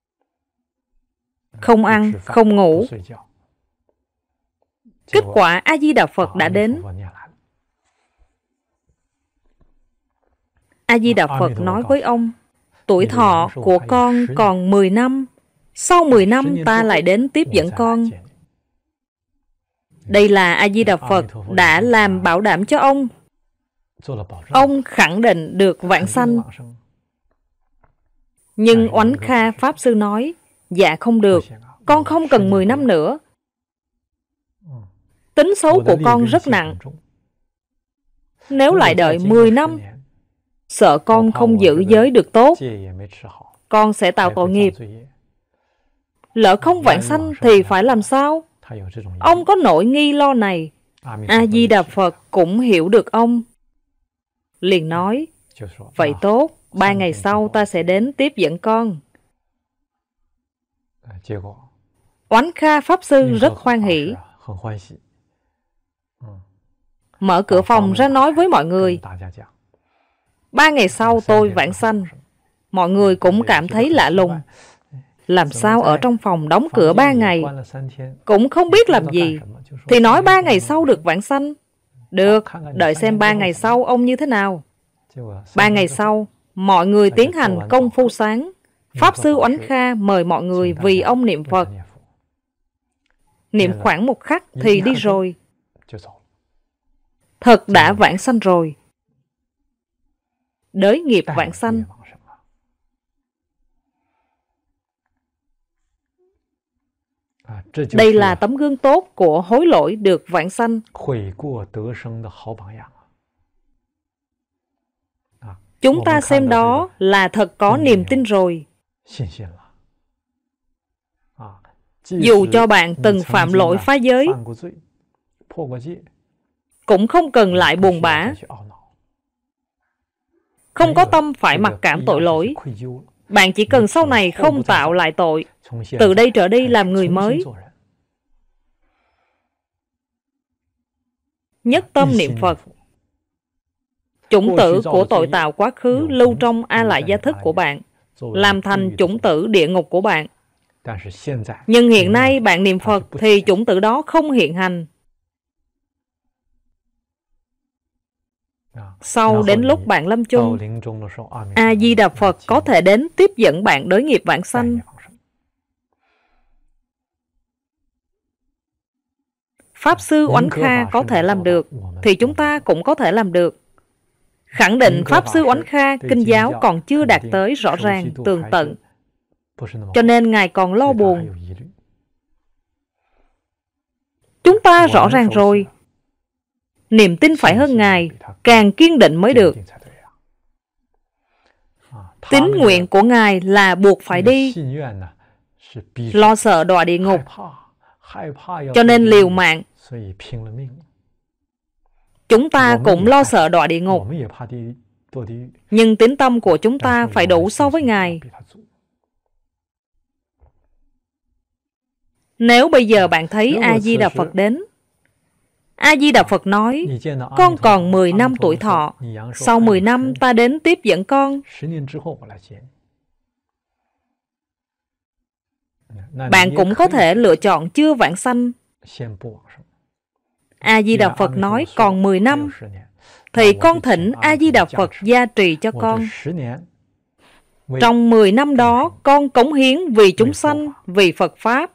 không ăn, không ngủ. Kết quả A-di-đà Phật đã đến. A-di-đà Phật nói với ông, tuổi thọ của con còn mười năm, sau mười năm ta lại đến tiếp dẫn con. Đây là A-di-đà Phật đã làm bảo đảm cho ông. Ông khẳng định được vãng sanh. Nhưng Oánh Kha Pháp Sư nói, dạ không được, con không cần mười năm nữa. Tính xấu của con rất nặng. Nếu lại đợi mười năm, sợ con không giữ giới được tốt, con sẽ tạo tội nghiệp. Lỡ không vãng sanh thì phải làm sao? Ông có nỗi nghi lo này. A-di-đà Phật cũng hiểu được ông, liền nói, vậy tốt, ba ngày sau ta sẽ đến tiếp dẫn con. Oánh Kha Pháp Sư rất hoan hỷ, mở cửa phòng ra nói với mọi người, ba ngày sau tôi vãng sanh. Mọi người cũng cảm thấy lạ lùng. Làm sao ở trong phòng đóng cửa ba ngày, cũng không biết làm gì, thì nói ba ngày sau được vãng sanh. Được, đợi xem ba ngày sau ông như thế nào. Ba ngày sau, mọi người tiến hành công phu sáng. Pháp Sư Oánh Kha mời mọi người vì ông niệm Phật. Niệm khoảng một khắc thì đi rồi. Thật đã vãng sanh rồi. Đới nghiệp vãng sanh. Đây là tấm gương tốt của hối lỗi được vãng sanh. Chúng ta xem đó là thật có niềm tin rồi. Dù cho bạn từng phạm lỗi phá giới, cũng không cần lại buồn bã, không có tâm phải mặc cảm tội lỗi. Bạn chỉ cần sau này không tạo lại tội, từ đây trở đi làm người mới. Nhất tâm niệm Phật. Chủng tử của tội tạo quá khứ lưu trong A Lại Gia thức của bạn, làm thành chủng tử địa ngục của bạn. Nhưng hiện nay bạn niệm Phật thì chủng tử đó không hiện hành. Sau đến lúc bạn lâm chung, A-di-đà Phật có thể đến tiếp dẫn bạn đới nghiệp vãng sanh. Pháp Sư Oánh Kha có thể làm được, thì chúng ta cũng có thể làm được. Khẳng định Pháp Sư Oánh Kha kinh giáo còn chưa đạt tới rõ ràng, tường tận, cho nên Ngài còn lo buồn. Chúng ta rõ ràng rồi, niềm tin phải hơn Ngài, càng kiên định mới được. Tín nguyện của Ngài là buộc phải đi, lo sợ đọa địa ngục, cho nên liều mạng. Chúng ta cũng lo sợ đọa địa ngục, nhưng tín tâm của chúng ta phải đủ so với Ngài. Nếu bây giờ bạn thấy A-di-đà Phật đến, A-di-đà Phật nói, con còn mười năm tuổi thọ, sau mười năm ta đến tiếp dẫn con. Bạn cũng có thể lựa chọn chưa vãng sanh. A-di-đà Phật nói còn mười năm, thì con thỉnh A-di-đà Phật gia trì cho con. Trong mười năm đó, con cống hiến vì chúng sanh, vì Phật Pháp,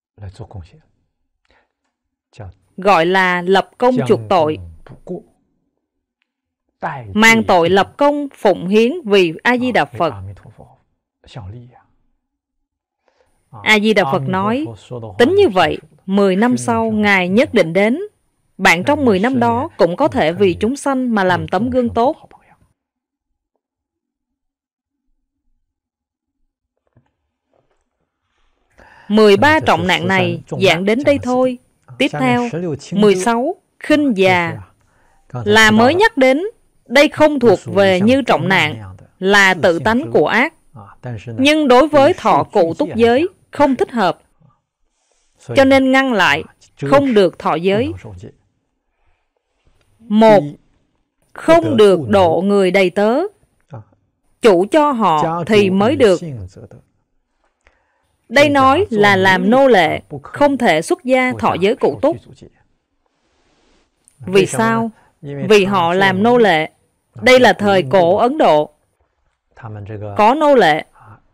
gọi là lập công chuộc tội, mang tội lập công phụng hiến vì A-di-đà Phật. A-di-đà Phật nói, tính như vậy, mười năm sau Ngài nhất định đến. Bạn trong mười năm đó cũng có thể vì chúng sanh mà làm tấm gương tốt. mười ba trọng nạn này giảng đến đây thôi. Tiếp theo, mười sáu, khinh già, là mới nhắc đến. Đây không thuộc về như trọng nạn, là tự tánh của ác. Nhưng đối với thọ cụ túc giới, không thích hợp. Cho nên ngăn lại, không được thọ giới. Một, không được độ người đầy tớ. Chủ cho họ thì mới được. Đây nói là làm nô lệ, không thể xuất gia thọ giới cụ túc. Vì sao? Vì họ làm nô lệ. Đây là thời cổ Ấn Độ, có nô lệ.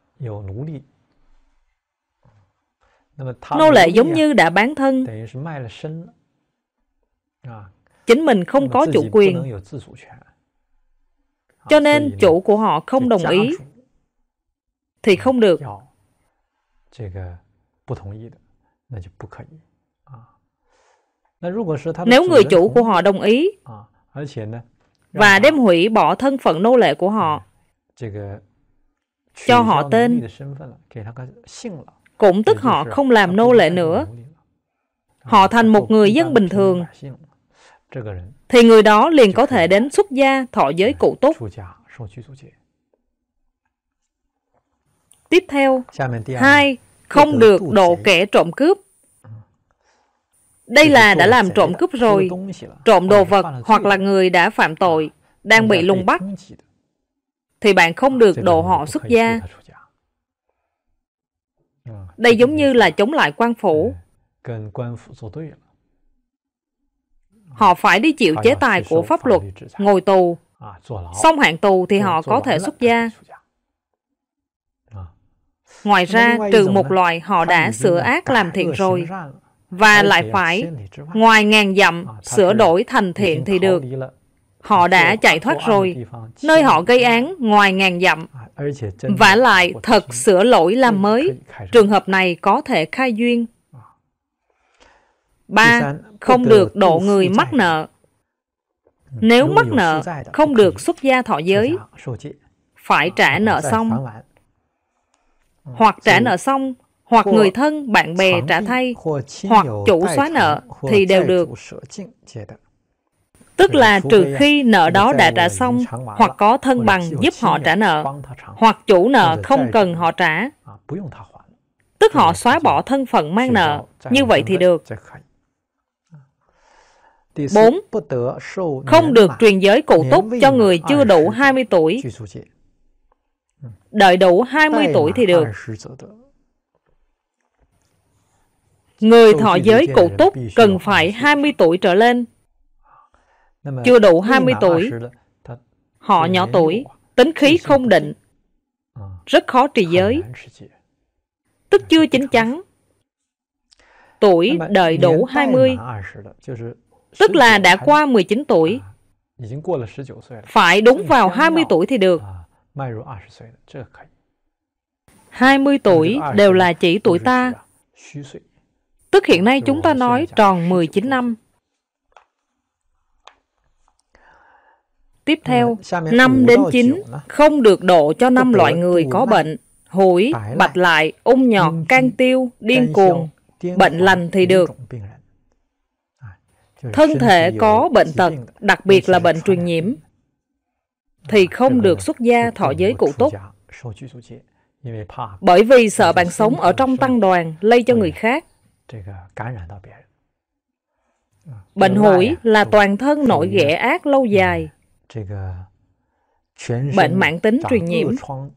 Nô lệ giống như đã bán thân, chính mình không có chủ quyền, cho nên chủ của họ không đồng ý thì không được. Nếu người chủ của họ đồng ý và đem hủy bỏ thân phận nô lệ của họ, cho họ tên, cũng tức họ không làm nô lệ nữa, họ thành một người dân bình thường, thì người đó liền có thể đến xuất gia thọ giới cụ túc. Tiếp theo, hai, không được độ kẻ trộm cướp. Đây là đã làm trộm cướp rồi, trộm đồ vật hoặc là người đã phạm tội, đang bị lùng bắt, thì bạn không được độ họ xuất gia. Đây giống như là chống lại quan phủ. Họ phải đi chịu chế tài của pháp luật, ngồi tù. Xong hạn tù thì họ có thể xuất gia. Ngoài ra, trừ một loại họ đã sửa ác làm thiện rồi, và lại phải, ngoài ngàn dặm, sửa đổi thành thiện thì được. Họ đã chạy thoát rồi, nơi họ gây án ngoài ngàn dặm, vả lại thật sửa lỗi làm mới. Trường hợp này có thể khai duyên. Ba, không được độ người mắc nợ. Nếu mắc nợ, không được xuất gia thọ giới, phải trả nợ xong. Hoặc trả nợ xong, hoặc người thân, bạn bè trả thay, hoặc chủ xóa nợ thì đều được. Tức là trừ khi nợ đó đã trả xong, hoặc có thân bằng giúp họ trả nợ, hoặc chủ nợ không cần họ trả, tức họ xóa bỏ thân phận mang nợ, như vậy thì được. Bốn, không được truyền giới cụ túc cho người chưa đủ hai mươi tuổi. Đợi đủ hai mươi tuổi thì được. Người thọ giới cụ túc cần phải hai mươi tuổi trở lên. Chưa đủ hai mươi tuổi, họ nhỏ tuổi, tính khí không định, rất khó trì giới, tức chưa chín chắn. tuổi đợi đủ hai mươi, tức là đã qua mười chín tuổi, phải đúng vào hai mươi tuổi thì được. hai mươi tuổi đều là chỉ tuổi ta, tức hiện nay chúng ta nói tròn mười chín năm. Tiếp theo, năm đến chín không được độ cho năm loại người có bệnh: hủi, bạch lại, ung nhọt, can tiêu, điên cuồng. Bệnh lành thì được. Thân thể có bệnh tật, đặc biệt là bệnh truyền nhiễm, thì không được xuất gia thọ giới cụ túc, bởi vì sợ bạn sống ở trong tăng đoàn lây cho người khác. Bệnh hủi là toàn thân nổi ghẻ ác lâu dài, bệnh mãn tính truyền nhiễm,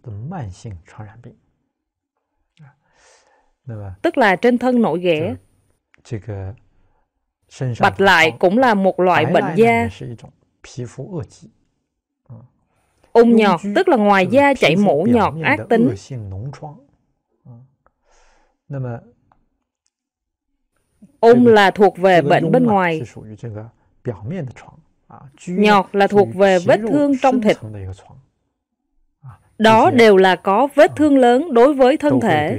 tức là trên thân nổi ghẻ. Bạch lại cũng là một loại bệnh da. Ung nhọt tức là ngoài da chảy mũ nhọt ác tính. Ung là thuộc về bệnh bên ngoài, nhọt là thuộc về vết thương trong thịt. Đó đều là có vết thương lớn đối với thân thể.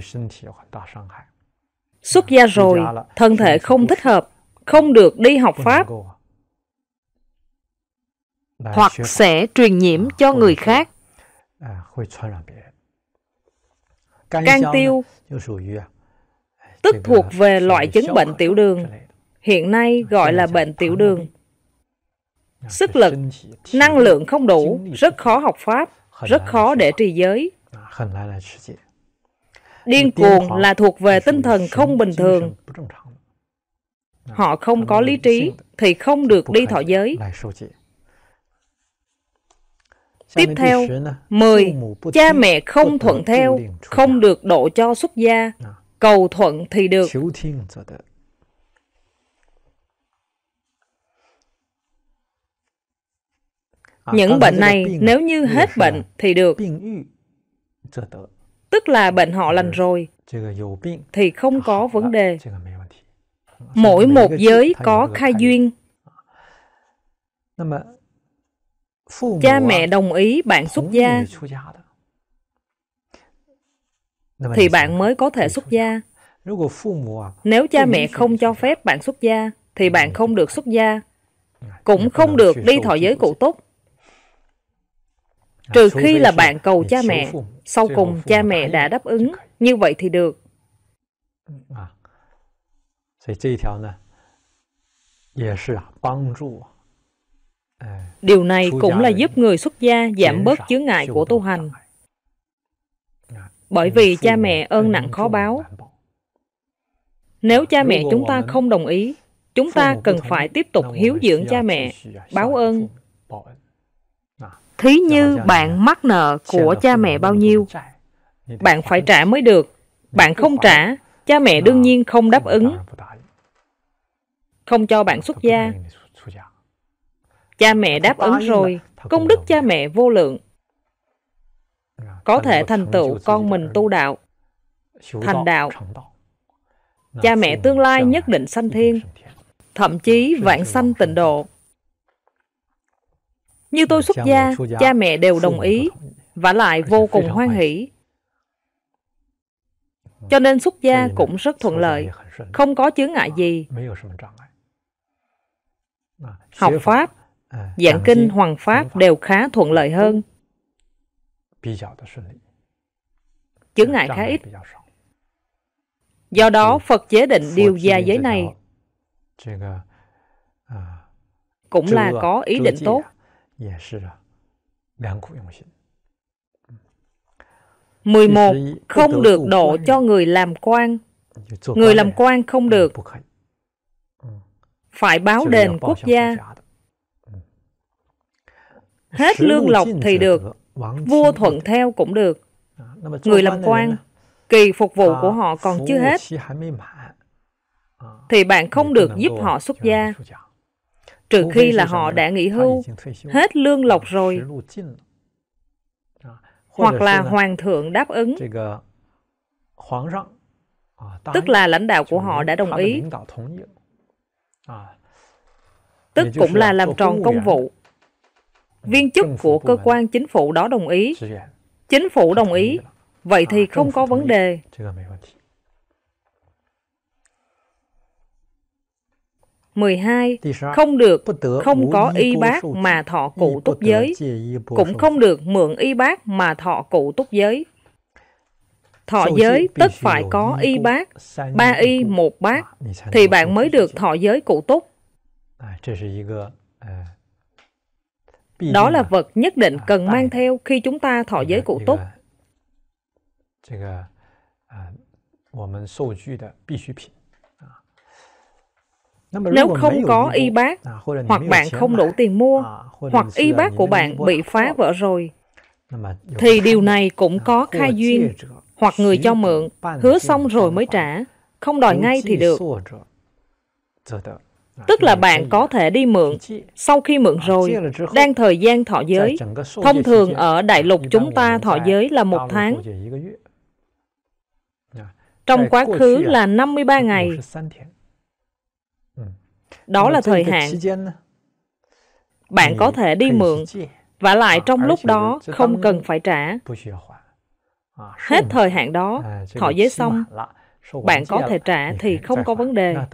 Xuất gia rồi, thân thể không thích hợp, không được đi học Pháp, hoặc sẽ truyền nhiễm cho người khác. Can tiêu tức thuộc về loại chứng bệnh tiểu đường, hiện nay gọi là bệnh tiểu đường. Sức lực, năng lượng không đủ, rất khó học Pháp, rất khó để trì giới. Điên cuồng là thuộc về tinh thần không bình thường. Họ không có lý trí thì không được đi thọ giới. Tiếp theo, mười. Cha mẹ không thuận theo, không được độ cho xuất gia. Cầu thuận thì được. Những bệnh này nếu như hết bệnh thì được, tức là bệnh họ lành rồi thì không có vấn đề. Mỗi một giới có khai duyên. Cha mẹ đồng ý bạn xuất gia thì bạn mới có thể xuất gia. Nếu cha mẹ không cho phép bạn xuất gia thì bạn không được xuất gia, cũng không được đi thọ giới cụ túc. Trừ khi là bạn cầu cha mẹ, sau cùng cha mẹ đã đáp ứng, như vậy thì được. Điều này cũng là giúp người xuất gia giảm bớt chướng ngại của tu hành. Bởi vì cha mẹ ơn nặng khó báo. Nếu cha mẹ chúng ta không đồng ý, chúng ta cần phải tiếp tục hiếu dưỡng cha mẹ, báo ơn. Thí như bạn mắc nợ của cha mẹ bao nhiêu, bạn phải trả mới được. Bạn không trả, cha mẹ đương nhiên không đáp ứng, không cho bạn xuất gia. Cha mẹ đáp ứng rồi, công đức cha mẹ vô lượng, có thể thành tựu con mình tu đạo, thành đạo. Cha mẹ tương lai nhất định sanh thiên, thậm chí vãng sanh tịnh độ. Như tôi xuất gia, cha mẹ đều đồng ý, và lại vô cùng hoan hỷ. Cho nên xuất gia cũng rất thuận lợi, không có chướng ngại gì. Học Pháp, giảng kinh hoằng Pháp đều khá thuận lợi hơn. Chướng ngại khá ít. Do đó Phật chế định điều gia giới này cũng là có ý định tốt. mười một. Không được độ cho người làm quan. Người làm quan không được, phải báo đền quốc gia. Hết lương lộc thì được, vua thuận theo cũng được. Người làm quan, kỳ phục vụ của họ còn chưa hết, thì bạn không được giúp họ xuất gia, trừ khi là họ đã nghỉ hưu, hết lương lộc rồi, hoặc là hoàng thượng đáp ứng. tức là lãnh đạo của họ đã đồng ý, tức cũng là làm tròn công vụ. Viên chức của cơ quan chính phủ đó đồng ý, chính phủ đồng ý, vậy thì không có vấn đề. mười hai. Không được không có y bác mà thọ cụ túc giới, cũng không được mượn y bác mà thọ cụ túc giới. Thọ giới tức phải có y bác, ba y một bác, thì bạn mới được thọ giới cụ túc. Đó là vật nhất định cần mang theo khi chúng ta thọ giới cụ túc. Nếu không có y bác, hoặc bạn không đủ tiền mua, hoặc y bác của bạn bị phá vỡ rồi, thì điều này cũng có khai duyên, hoặc người cho mượn, hứa xong rồi mới trả, không đòi ngay thì được. Tức là bạn có thể đi mượn, sau khi mượn rồi, đang thời gian thọ giới. Thông thường ở đại lục chúng ta thọ giới là một tháng. Trong quá khứ là năm mươi ba ngày. Đó là thời hạn. Bạn có thể đi mượn, vả lại trong lúc đó không cần phải trả. Hết thời hạn đó, thọ giới xong, bạn có thể trả thì không có vấn đề.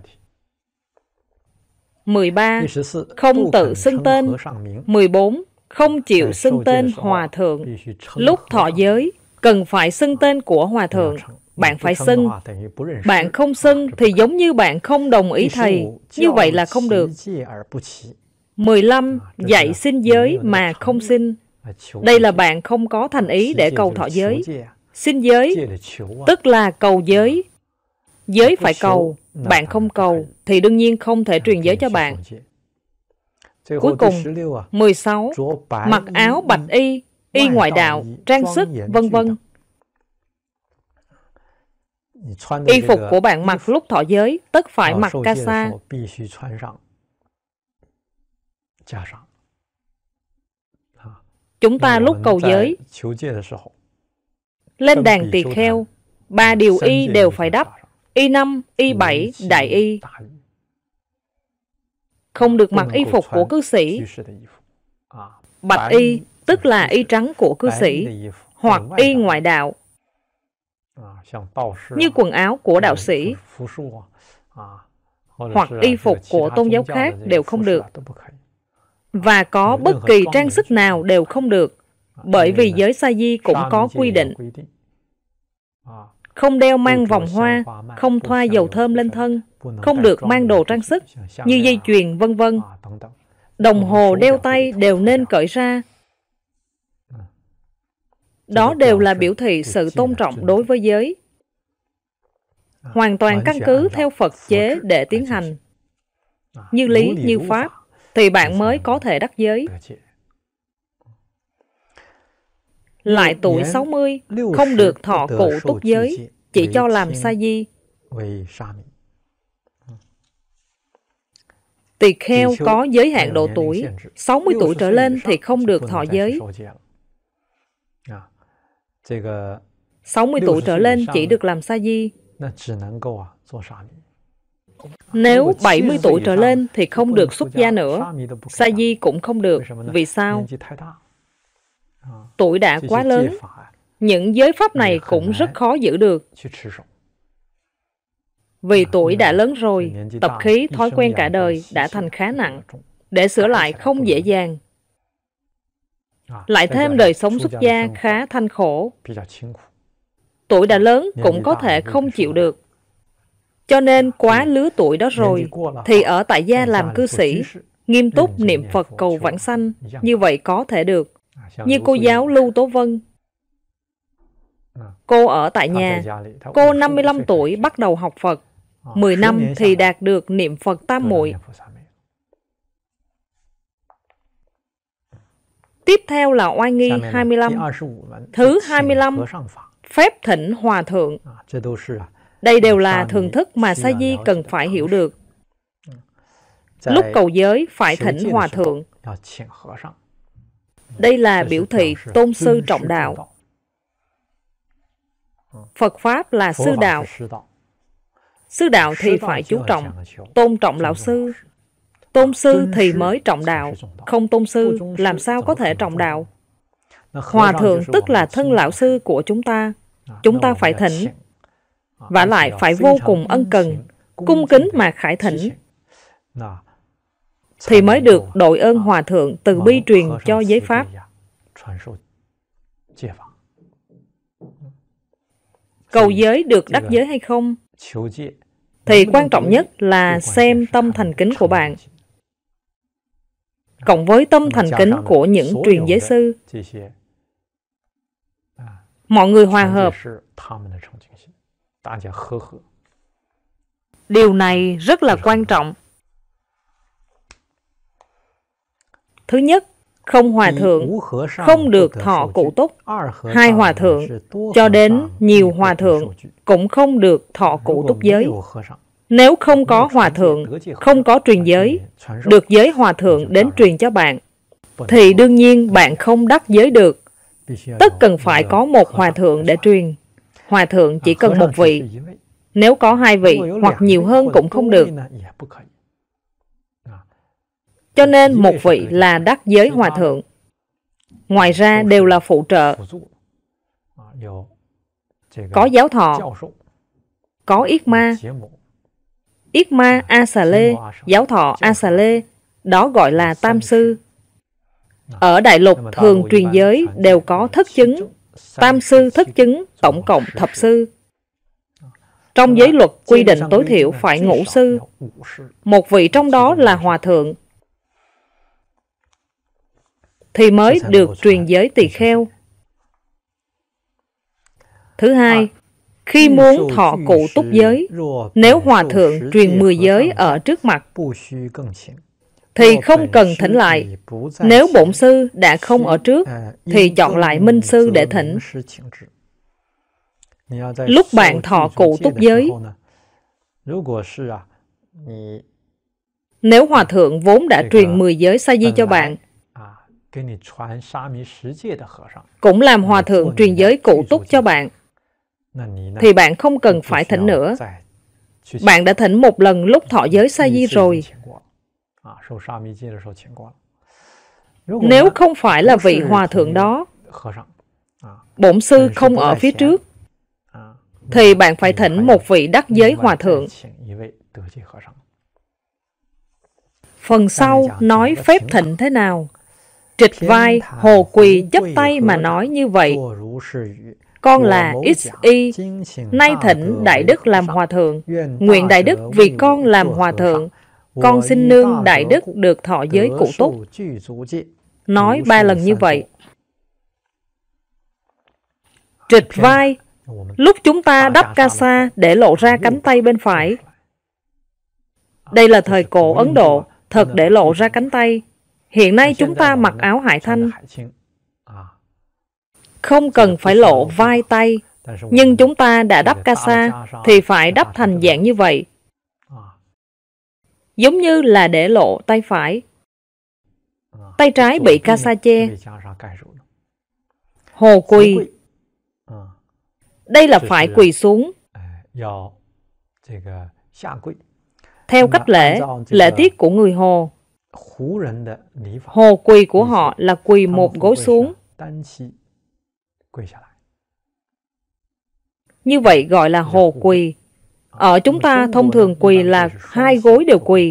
mười ba. Không tự xưng tên. mười bốn. Không chịu xưng tên hòa thượng. Lúc thọ giới, cần phải xưng tên của hòa thượng. Bạn phải xưng. Bạn không xưng thì giống như bạn không đồng ý thầy. Như vậy là không được. mười lăm. Dạy xin giới mà không xin. Đây là bạn không có thành ý để cầu thọ giới. Xin giới, tức là cầu giới. Giới phải cầu, bạn không cầu, thì đương nhiên không thể truyền giới cho bạn. Cuối cùng, mười sáu. Mặc áo bạch y, y ngoại đạo, trang sức, vân vân. Y phục của bạn mặc lúc thọ giới, tất phải mặc ca sa. Chúng ta lúc cầu giới, lên đàn tỳ kheo, ba điều y đều phải đắp. Y năm, y bảy, đại y. Không được mặc y phục của cư sĩ. Bạch y, tức là y trắng của cư sĩ, hoặc y ngoại đạo, như quần áo của đạo sĩ, hoặc y phục của tôn giáo khác đều không được. Và có bất kỳ trang sức nào đều không được, bởi vì giới sa di cũng có quy định. Không đeo mang vòng hoa, không thoa dầu thơm lên thân, không được mang đồ trang sức như dây chuyền, vân vân. Đồng hồ đeo tay đều nên cởi ra. Đó đều là biểu thị sự tôn trọng đối với giới. Hoàn toàn căn cứ theo Phật chế để tiến hành. Như lý, như pháp, thì bạn mới có thể đắc giới. Lại tuổi sáu mươi, không được thọ cụ túc giới, chỉ cho làm sa di. Tỳ kheo có giới hạn độ tuổi, sáu mươi tuổi trở lên thì không được thọ giới. sáu mươi tuổi trở lên chỉ được làm sa di. Nếu bảy mươi tuổi trở lên thì không được xuất gia nữa, sa di cũng không được. Vì sao? Tuổi đã quá lớn. Những giới pháp này cũng rất khó giữ được. Vì tuổi đã lớn rồi, tập khí, thói quen cả đời đã thành khá nặng. Để sửa lại không dễ dàng. Lại thêm đời sống xuất gia khá thanh khổ. Tuổi đã lớn cũng có thể không chịu được. Cho nên quá lứa tuổi đó rồi, thì ở tại gia làm cư sĩ, nghiêm túc niệm Phật cầu vãng sanh, như vậy có thể được. Như cô giáo Lưu Tố Vân. Cô ở tại nhà, cô năm mươi lăm tuổi bắt đầu học Phật, mười năm thì đạt được niệm Phật tam muội. Tiếp theo là oai nghi hai mươi lăm. Thứ hai mươi lăm, phép thỉnh hòa thượng. Đây đều là thường thức mà sa di cần phải hiểu được. Lúc cầu giới phải thỉnh hòa thượng. Đây là biểu thị tôn sư trọng đạo. Phật Pháp là sư đạo. Sư đạo thì phải chú trọng, tôn trọng lão sư. Tôn sư thì mới trọng đạo. Không tôn sư, làm sao có thể trọng đạo? Hòa thượng tức là thân lão sư của chúng ta. Chúng ta phải thỉnh. Vả lại phải vô cùng ân cần, cung kính mà khải thỉnh, thì mới được đội ơn Hòa thượng từ bi truyền cho giới Pháp. Cầu giới được đắc giới hay không? Thì quan trọng nhất là xem tâm thành kính của bạn, cộng với tâm thành kính của những truyền giới sư. Mọi người hòa hợp. Điều này rất là quan trọng. Thứ nhất, không hòa thượng, không được thọ cụ túc. Hai hòa thượng, cho đến nhiều hòa thượng, cũng không được thọ cụ túc giới. Nếu không có hòa thượng, không có truyền giới, được giới hòa thượng đến truyền cho bạn, thì đương nhiên bạn không đắc giới được. Tất cần phải có một hòa thượng để truyền. Hòa thượng chỉ cần một vị. Nếu có hai vị hoặc nhiều hơn cũng không được. Cho nên một vị là đắc giới hòa thượng. Ngoài ra đều là phụ trợ. Có giáo thọ, có yết ma. Yết ma A Xà Lê, giáo thọ A Xà Lê, đó gọi là tam sư. Ở Đại Lục thường truyền giới đều có thất chứng. Tam sư thất chứng, tổng cộng thập sư. Trong giới luật quy định tối thiểu phải ngũ sư. Một vị trong đó là hòa thượng, thì mới được truyền giới tỳ kheo. Thứ hai, khi muốn thọ cụ túc giới, nếu hòa thượng truyền mười giới ở trước mặt, thì không cần thỉnh lại. Nếu bổn sư đã không ở trước, thì chọn lại minh sư để thỉnh. Lúc bạn thọ cụ túc giới, nếu hòa thượng vốn đã truyền mười giới sa di cho bạn, cũng làm hòa thượng truyền giới cụ túc cho bạn, thì bạn không cần phải thỉnh nữa. Bạn đã thỉnh một lần lúc thọ giới sa di rồi. Nếu không phải là vị hòa thượng đó, bổn sư không ở phía trước, thì bạn phải thỉnh một vị đắc giới hòa thượng. Phần sau nói phép thỉnh thế nào. Trịch vai, hồ quỳ chắp tay mà nói như vậy: con là X Y, nay thỉnh Đại Đức làm hòa thượng. Nguyện Đại Đức vì con làm hòa thượng, con xin nương Đại Đức được thọ giới cụ túc. Nói ba lần như vậy. Trịch vai, lúc chúng ta đắp ca sa để lộ ra cánh tay bên phải. Đây là thời cổ Ấn Độ, thật để lộ ra cánh tay. Hiện nay chúng ta mặc áo hải thanh, không cần phải lộ vai tay. Nhưng chúng ta đã đắp ca sa thì phải đắp thành dạng như vậy, giống như là để lộ tay phải. Tay trái bị ca sa che. Hồ quỳ, đây là phải quỳ xuống. Theo cách lễ, lễ tiết của người Hồ, Hồ quỳ của họ là quỳ một gối xuống. Như vậy gọi là hồ quỳ. Ở chúng ta thông thường quỳ là hai gối đều quỳ.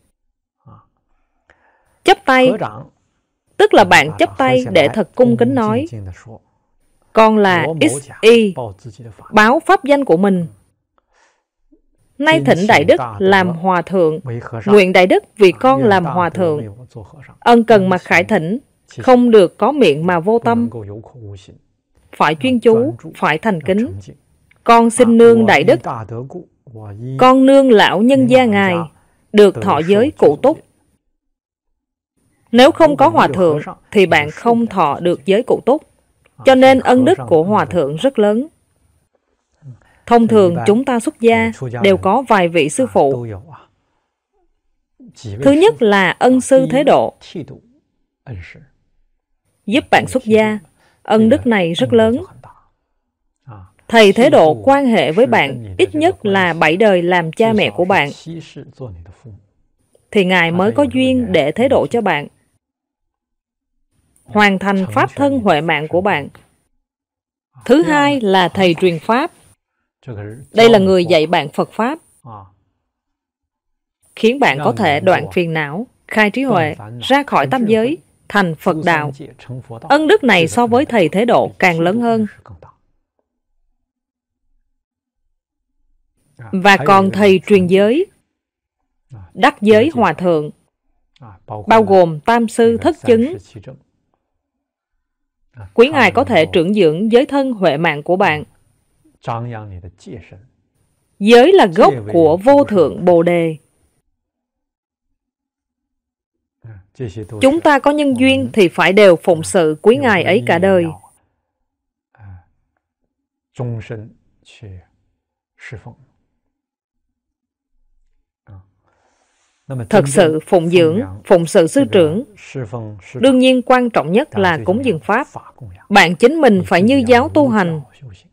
Chắp tay, tức là bạn chắp tay để thật cung kính nói: con là X Y, báo pháp danh của mình. Nay thỉnh Đại Đức làm hòa thượng. Nguyện Đại Đức vì con làm hòa thượng. Ân cần mà khải thỉnh, không được có miệng mà vô tâm. Phải chuyên chú, phải thành kính. Con xin nương Đại Đức, con nương lão nhân gia ngài, được thọ giới cụ túc. Nếu không có hòa thượng, thì bạn không thọ được giới cụ túc. Cho nên ân đức của hòa thượng rất lớn. Thông thường chúng ta xuất gia đều có vài vị sư phụ. Thứ nhất là ân sư thế độ, giúp bạn xuất gia. Ân đức này rất lớn. Thầy Thế Độ quan hệ với bạn ít nhất là bảy đời làm cha mẹ của bạn, thì Ngài mới có duyên để thế độ cho bạn, hoàn thành pháp thân huệ mạng của bạn. Thứ hai là thầy truyền pháp. Đây là người dạy bạn Phật Pháp, khiến bạn có thể đoạn phiền não, khai trí huệ, ra khỏi tam giới, thành Phật đạo. Ân đức này so với thầy Thế Độ càng lớn hơn. Và còn thầy truyền giới, đắc giới hòa thượng, bao gồm tam sư thất chứng. Quý Ngài có thể trưởng dưỡng giới thân huệ mạng của bạn. Giới là gốc của vô thượng Bồ Đề. Chúng ta có nhân duyên thì phải đều phụng sự quý Ngài ấy cả đời. Thật sự phụng dưỡng, phụng sự sư trưởng. Đương nhiên quan trọng nhất là cúng dường Pháp. Bạn chính mình phải như giáo tu hành.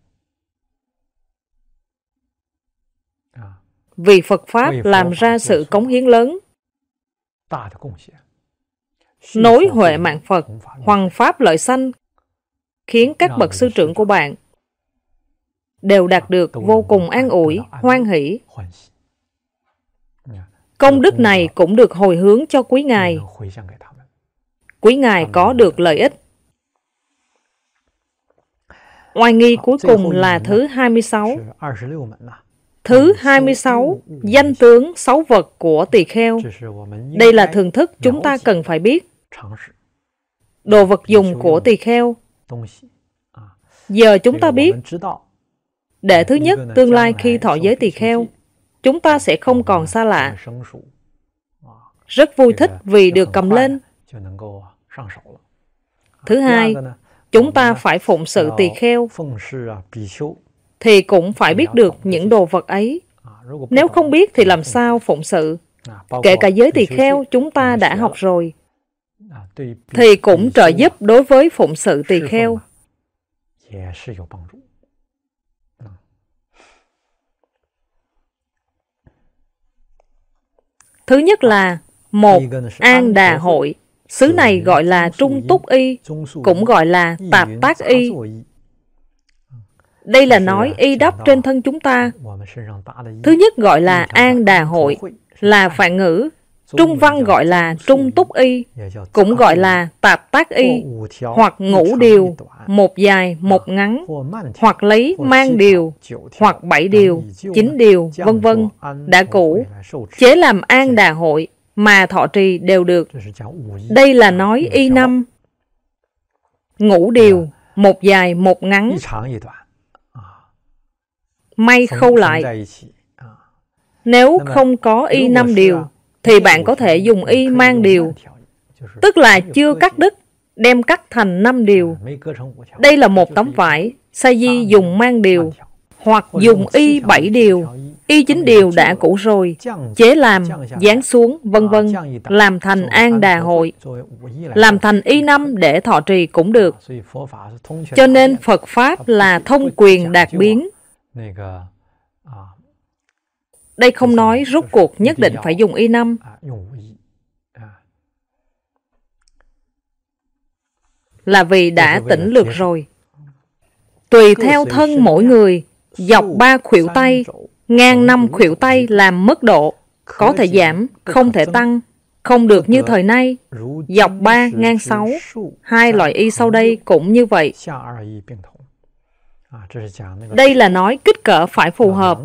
Vì Phật Pháp làm ra sự cống hiến lớn. Nối huệ mạng Phật, hoằng Pháp lợi sanh, khiến các bậc sư trưởng của bạn đều đạt được vô cùng an ủi, hoan hỷ. Công đức này cũng được hồi hướng cho quý Ngài. Quý Ngài có được lợi ích. Oai nghi cuối cùng là thứ hai mươi sáu. Thứ hai mươi sáu, danh tướng sáu vật của tỳ kheo. Đây là thường thức chúng ta cần phải biết. Đồ vật dùng của tỳ kheo. Giờ chúng ta biết. Để thứ nhất, tương lai khi thọ giới tỳ kheo, chúng ta sẽ không còn xa lạ. Rất vui thích vì được cầm lên. Thứ hai, chúng ta phải phụng sự tỳ kheo, thì cũng phải biết được những đồ vật ấy. Nếu không biết thì làm sao phụng sự? Kể cả giới tỳ kheo chúng ta đã học rồi, thì cũng trợ giúp đối với phụng sự tỳ kheo. Thứ nhất là một, An Đà Hội. Xứ này gọi là Trung Túc Y, cũng gọi là Tạp Tác Y. Đây là nói y đắp trên thân chúng ta. Thứ nhất gọi là An Đà Hội, là phạn ngữ. Trung văn gọi là Trung Túc Y, cũng gọi là Tạp Tác Y, hoặc ngũ điều, một dài, một ngắn, hoặc lấy mang điều, hoặc bảy điều, chín điều, vân vân đã cũ, chế làm An Đà Hội mà thọ trì đều được. Đây là nói y năm, ngũ điều, một dài, một ngắn, may khâu lại. Nếu không có y năm điều, thì bạn có thể dùng y mang điều, tức là chưa cắt đứt, đem cắt thành năm điều. Đây là một tấm vải, sa di dùng mang điều, hoặc dùng y bảy điều, y chín điều đã cũ rồi, chế làm, dán xuống, vân vân, làm thành An Đà Hội, làm thành y năm để thọ trì cũng được. Cho nên Phật Pháp là thông quyền đạt biến. Đây không nói rốt cuộc nhất định phải dùng y năm. Là vì đã tỉnh lược rồi. Tùy theo thân mỗi người, dọc ba khuỷu tay, ngang năm khuỷu tay làm mức độ, có thể giảm, không thể tăng, không được như thời nay. Dọc ba, ngang sáu, hai loại y sau đây cũng như vậy. Đây là nói kích cỡ phải phù hợp,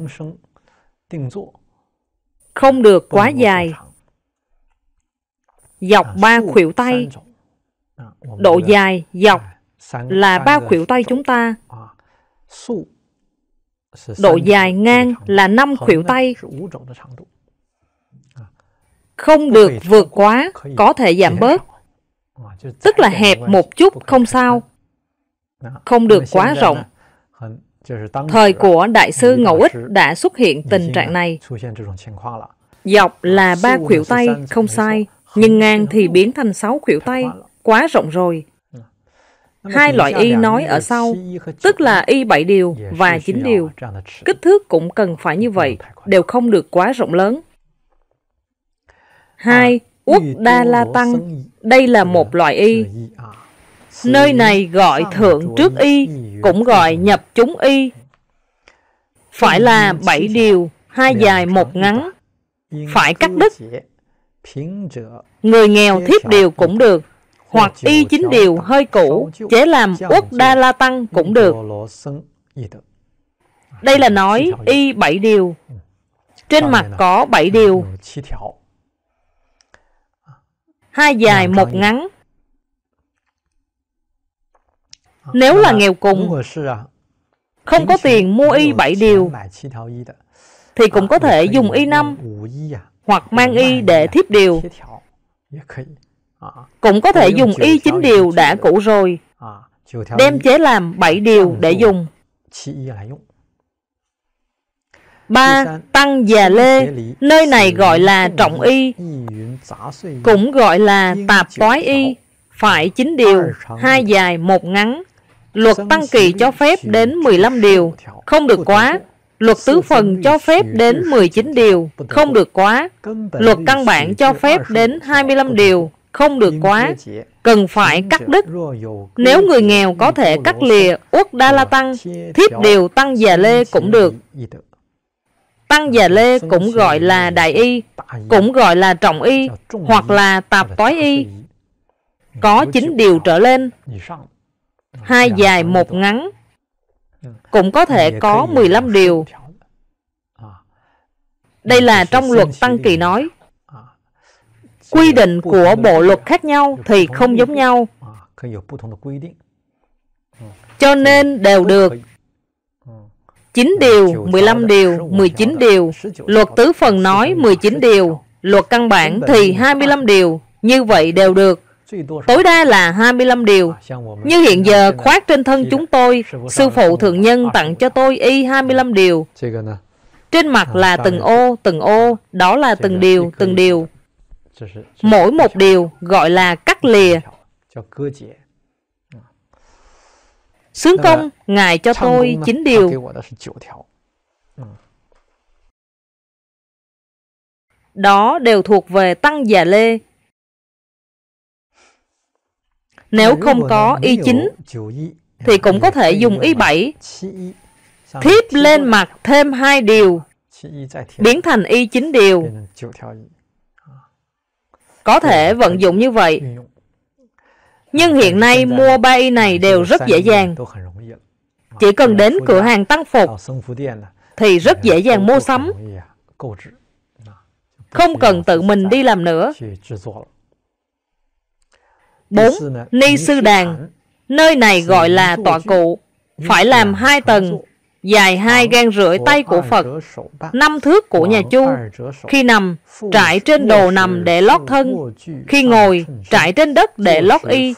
không được quá dài. Dọc ba khuỷu tay, độ dài dọc là ba khuỷu tay chúng ta. Độ dài ngang là năm khuỷu tay. Không được vượt quá, có thể giảm bớt. Tức là hẹp một chút không sao. Không được quá rộng. Thời của Đại sư Ngẫu Ích đã xuất hiện tình trạng này. Dọc là ba khuỷu tay, không sai. Nhưng ngang thì biến thành sáu khuỷu tay, quá rộng rồi. Hai loại y nói ở sau, tức là y bảy điều và chín điều. Kích thước cũng cần phải như vậy, đều không được quá rộng lớn. Hai, Uất Đa La Tăng, đây là một loại y. Nơi này gọi thượng trước y, cũng gọi nhập chúng y. Phải là bảy điều, hai dài một ngắn, phải cắt đứt. Người nghèo thiếp điều cũng được, hoặc y chín điều hơi cũ, chế làm Uất Đa La Tăng cũng được. Đây là nói y bảy điều. Trên mặt có bảy điều, hai dài một ngắn. Nếu là nghèo cùng, không có tiền mua y bảy điều, thì cũng có thể dùng y năm, hoặc mang y để thiếp điều. Cũng có thể dùng y chín điều đã cũ rồi, đem chế làm bảy điều để dùng. Ba, Tăng Già Lê, nơi này gọi là trọng y, cũng gọi là tạp toái y, phải chín điều, hai dài một ngắn. Luật Tăng Kỳ cho phép đến mười lăm điều, không được quá. Luật Tứ Phần cho phép đến mười chín điều, không được quá. Luật Căn Bản cho phép đến hai mươi lăm điều, không được quá. Cần phải cắt đứt. Nếu người nghèo có thể cắt lìa Uất Đa La Tăng, thiếp điều Tăng Già Lê cũng được. Tăng Già Lê cũng gọi là đại y, cũng gọi là trọng y, hoặc là tạp toái y. Có chín điều trở lên, hai dài một ngắn, cũng có thể có mười lăm điều. Đây là trong luật Tăng Kỳ nói. Quy định của bộ luật khác nhau thì không giống nhau, cho nên đều được. chín điều, mười lăm điều, mười chín điều. Luật Tứ Phần nói mười chín điều, luật Căn Bản thì hai mươi lăm điều. Như vậy đều được. Tối đa là hai mươi lăm điều. Như hiện giờ khoác trên thân chúng tôi, sư phụ thượng nhân tặng cho tôi y hai mươi lăm điều. Trên mặt là từng ô, từng ô, đó là từng điều, từng điều. Mỗi một điều gọi là cắt lìa. Sướng công, Ngài cho tôi chín điều. Đó đều thuộc về Tăng Già Lê. Nếu không có y chín, thì cũng có thể dùng y bảy. Thiếp lên mặt thêm hai điều, biến thành y chín điều. Có thể vận dụng như vậy. Nhưng hiện nay mua ba y này đều rất dễ dàng. Chỉ cần đến cửa hàng tăng phục thì rất dễ dàng mua sắm, không cần tự mình đi làm nữa. Bốn, Ni Sư Đàn, nơi này gọi là tọa cụ, phải làm hai tầng, dài hai gang rưỡi tay của Phật, năm thước của nhà Chu. Khi nằm, trải trên đồ nằm để lót thân, khi ngồi, trải trên đất để lót y.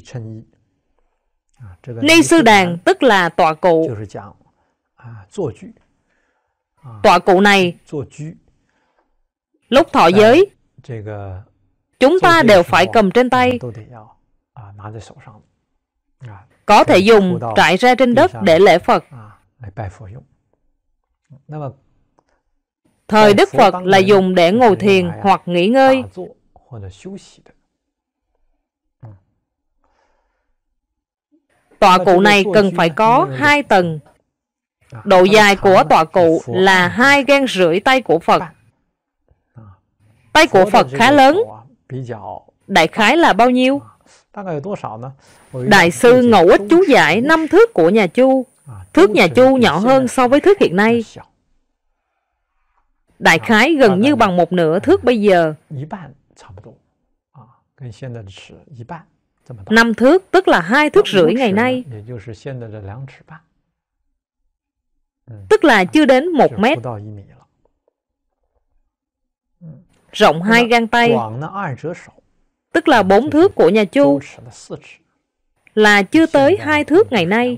Ni Sư Đàn tức là tọa cụ. Tọa cụ này, lúc thọ giới, chúng ta đều phải cầm trên tay. Có thể dùng trải ra trên đất để lễ Phật. Thời Đức Phật là dùng để ngồi thiền hoặc nghỉ ngơi. Tọa cụ này cần phải có hai tầng. Độ dài của tọa cụ là hai gang rưỡi tay của Phật. Tay của Phật khá lớn. Đại khái là bao nhiêu? Đại sư Ngẫu Ích chú giải năm thước của nhà Chu. Thước nhà Chu nhỏ hơn so với thước hiện nay. Đại khái gần như bằng một nửa thước bây giờ. Năm thước tức là hai thước rưỡi ngày nay. Tức là chưa đến một mét. Rộng hai gang tay, tức là bốn thước của nhà Chu, là chưa tới hai thước ngày nay.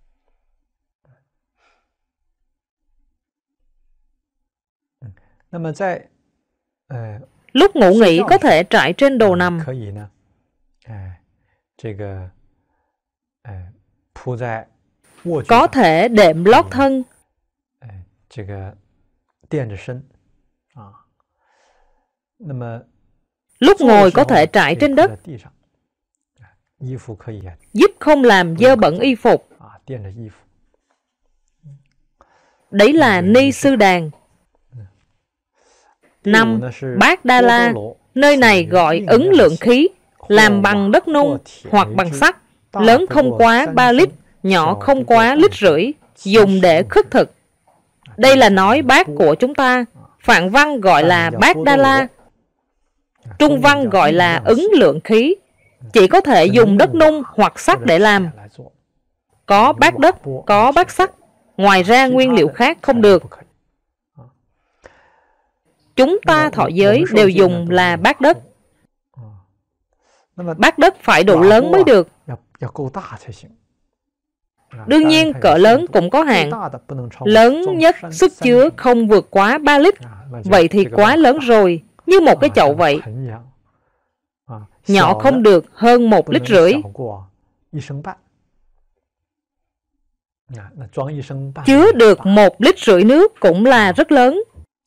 Lúc ngủ nghỉ có thể trải trên đồ nằm. có thể đệm lót thân. Lúc ngồi có thể trải trên đất, giúp không làm dơ bẩn y phục. Đấy là Ni Sư Đàn. Năm. Bát Đa La. Nơi này gọi ứng lượng khí, làm bằng đất nung hoặc bằng sắt, lớn không quá ba lít, nhỏ không quá lít rưỡi, dùng để khất thực. Đây là nói bát của chúng ta. Phạn văn gọi là Bát Đa La, trung văn gọi là ứng lượng khí. Chỉ có thể dùng đất nung hoặc sắt để làm. Có bát đất, có bát sắt. Ngoài ra nguyên liệu khác không được. Chúng ta thọ giới đều dùng là bát đất. Bát đất phải đủ lớn mới được. Đương nhiên cỡ lớn cũng có hạn. Lớn nhất sức chứa không vượt quá ba lít. Vậy thì quá lớn rồi, như một cái chậu vậy. Nhỏ không được hơn một lít rưỡi. Chứa được một lít rưỡi nước cũng là rất lớn.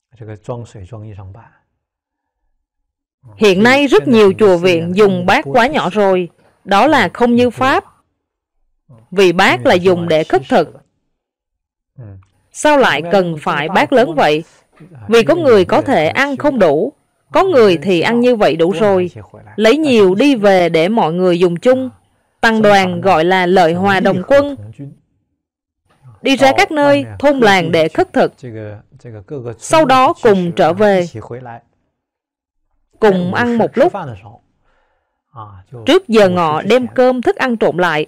Hiện nay rất nhiều chùa viện dùng bát quá nhỏ rồi. Đó là không như Pháp. Vì bát là dùng để khất thực. Sao lại cần phải bát lớn vậy? Vì có người có thể ăn không đủ, có người thì ăn như vậy đủ rồi, lấy nhiều đi về để mọi người dùng chung. Tăng đoàn gọi là lợi hòa đồng quân. Đi ra các nơi, thôn làng để khất thực. Sau đó cùng trở về, cùng ăn một lúc. Trước giờ ngọ đem cơm thức ăn trộn lại.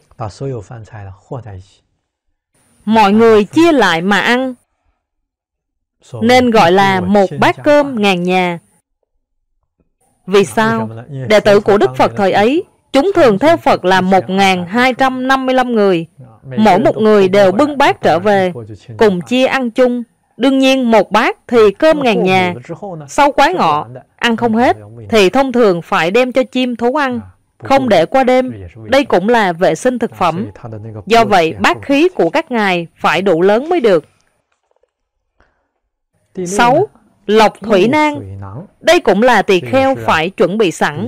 Mọi người chia lại mà ăn. Nên gọi là một bát cơm ngàn nhà. Vì sao? Đệ tử của Đức Phật thời ấy, chúng thường theo Phật là một nghìn hai trăm năm mươi lăm người. Mỗi một người đều bưng bát trở về, cùng chia ăn chung. Đương nhiên một bát thì cơm ngàn nhà. Sau quái ngọ, ăn không hết, thì thông thường phải đem cho chim thú ăn, không để qua đêm. Đây cũng là vệ sinh thực phẩm. Do vậy, bát khí của các ngài phải đủ lớn mới được. Sáu. Lộc thủy nang. Đây cũng là tỳ kheo phải chuẩn bị sẵn.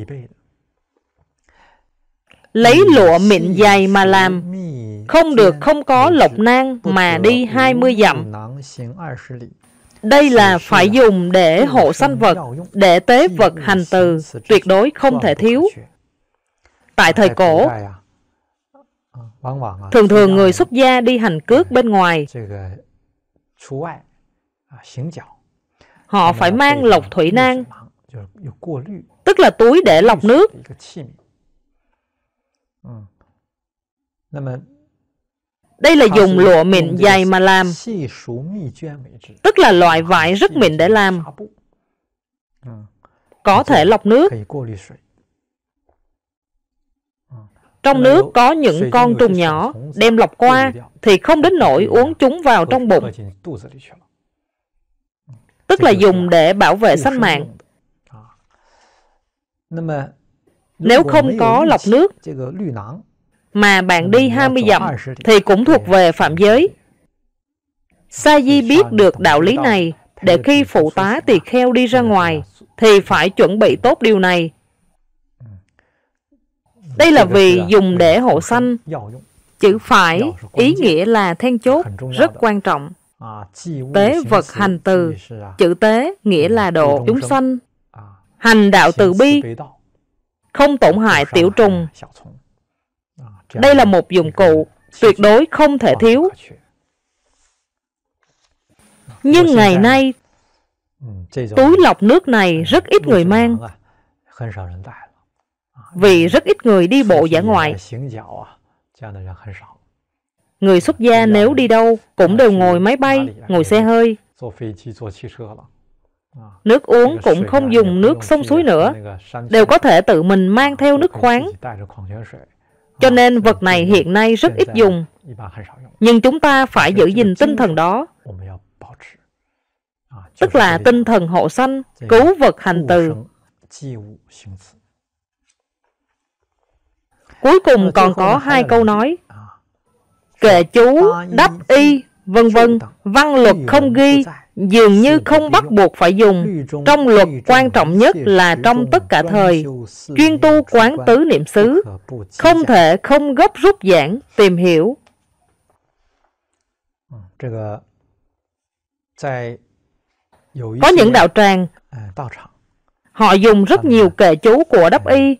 Lấy lụa mịn dày mà làm. Không được không có lộc nang mà đi hai mươi dặm. Đây là phải dùng để hộ sanh vật, để tế vật hành từ, tuyệt đối không thể thiếu. Tại thời cổ, thường thường người xuất gia đi hành cước bên ngoài, họ phải mang lộc thủy nang, tức là túi để lọc nước. Đây là dùng lụa mịn dày mà làm, tức là loại vải rất mịn để làm, có thể lọc nước. Trong nước có những con trùng nhỏ, đem lọc qua thì không đến nỗi uống chúng vào trong bụng, tức là dùng để bảo vệ sinh mạng. Nếu không có lọc nước mà bạn đi hai mươi dặm thì cũng thuộc về phạm giới. Sa di biết được đạo lý này, để khi phụ tá tỳ kheo đi ra ngoài thì phải chuẩn bị tốt điều này. Đây là vì dùng để hộ sanh. Chữ phải ý nghĩa là then chốt, rất quan trọng. Tế vật hành từ, chữ tế nghĩa là độ chúng sanh. Hành đạo từ bi, không tổn hại tiểu trùng. Đây là một dụng cụ tuyệt đối không thể thiếu. Nhưng ngày nay, túi lọc nước này rất ít người mang, vì rất ít người đi bộ dã ngoại. Người xuất gia nếu đi đâu cũng đều ngồi máy bay, ngồi xe hơi. Nước uống cũng không dùng nước sông suối nữa, đều có thể tự mình mang theo nước khoáng. Cho nên vật này hiện nay rất ít dùng. Nhưng chúng ta phải giữ gìn tinh thần đó, tức là tinh thần hộ sanh, cứu vật hành từ. Cuối cùng còn có hai câu nói: kệ chú, đắp y, vân vân, văn luật không ghi, dường như không bắt buộc phải dùng. Trong luật quan trọng nhất là trong tất cả thời, chuyên tu quán tứ niệm xứ, không thể không gấp rút giảng, tìm hiểu. Có những đạo tràng, họ dùng rất nhiều kệ chú của đắp y.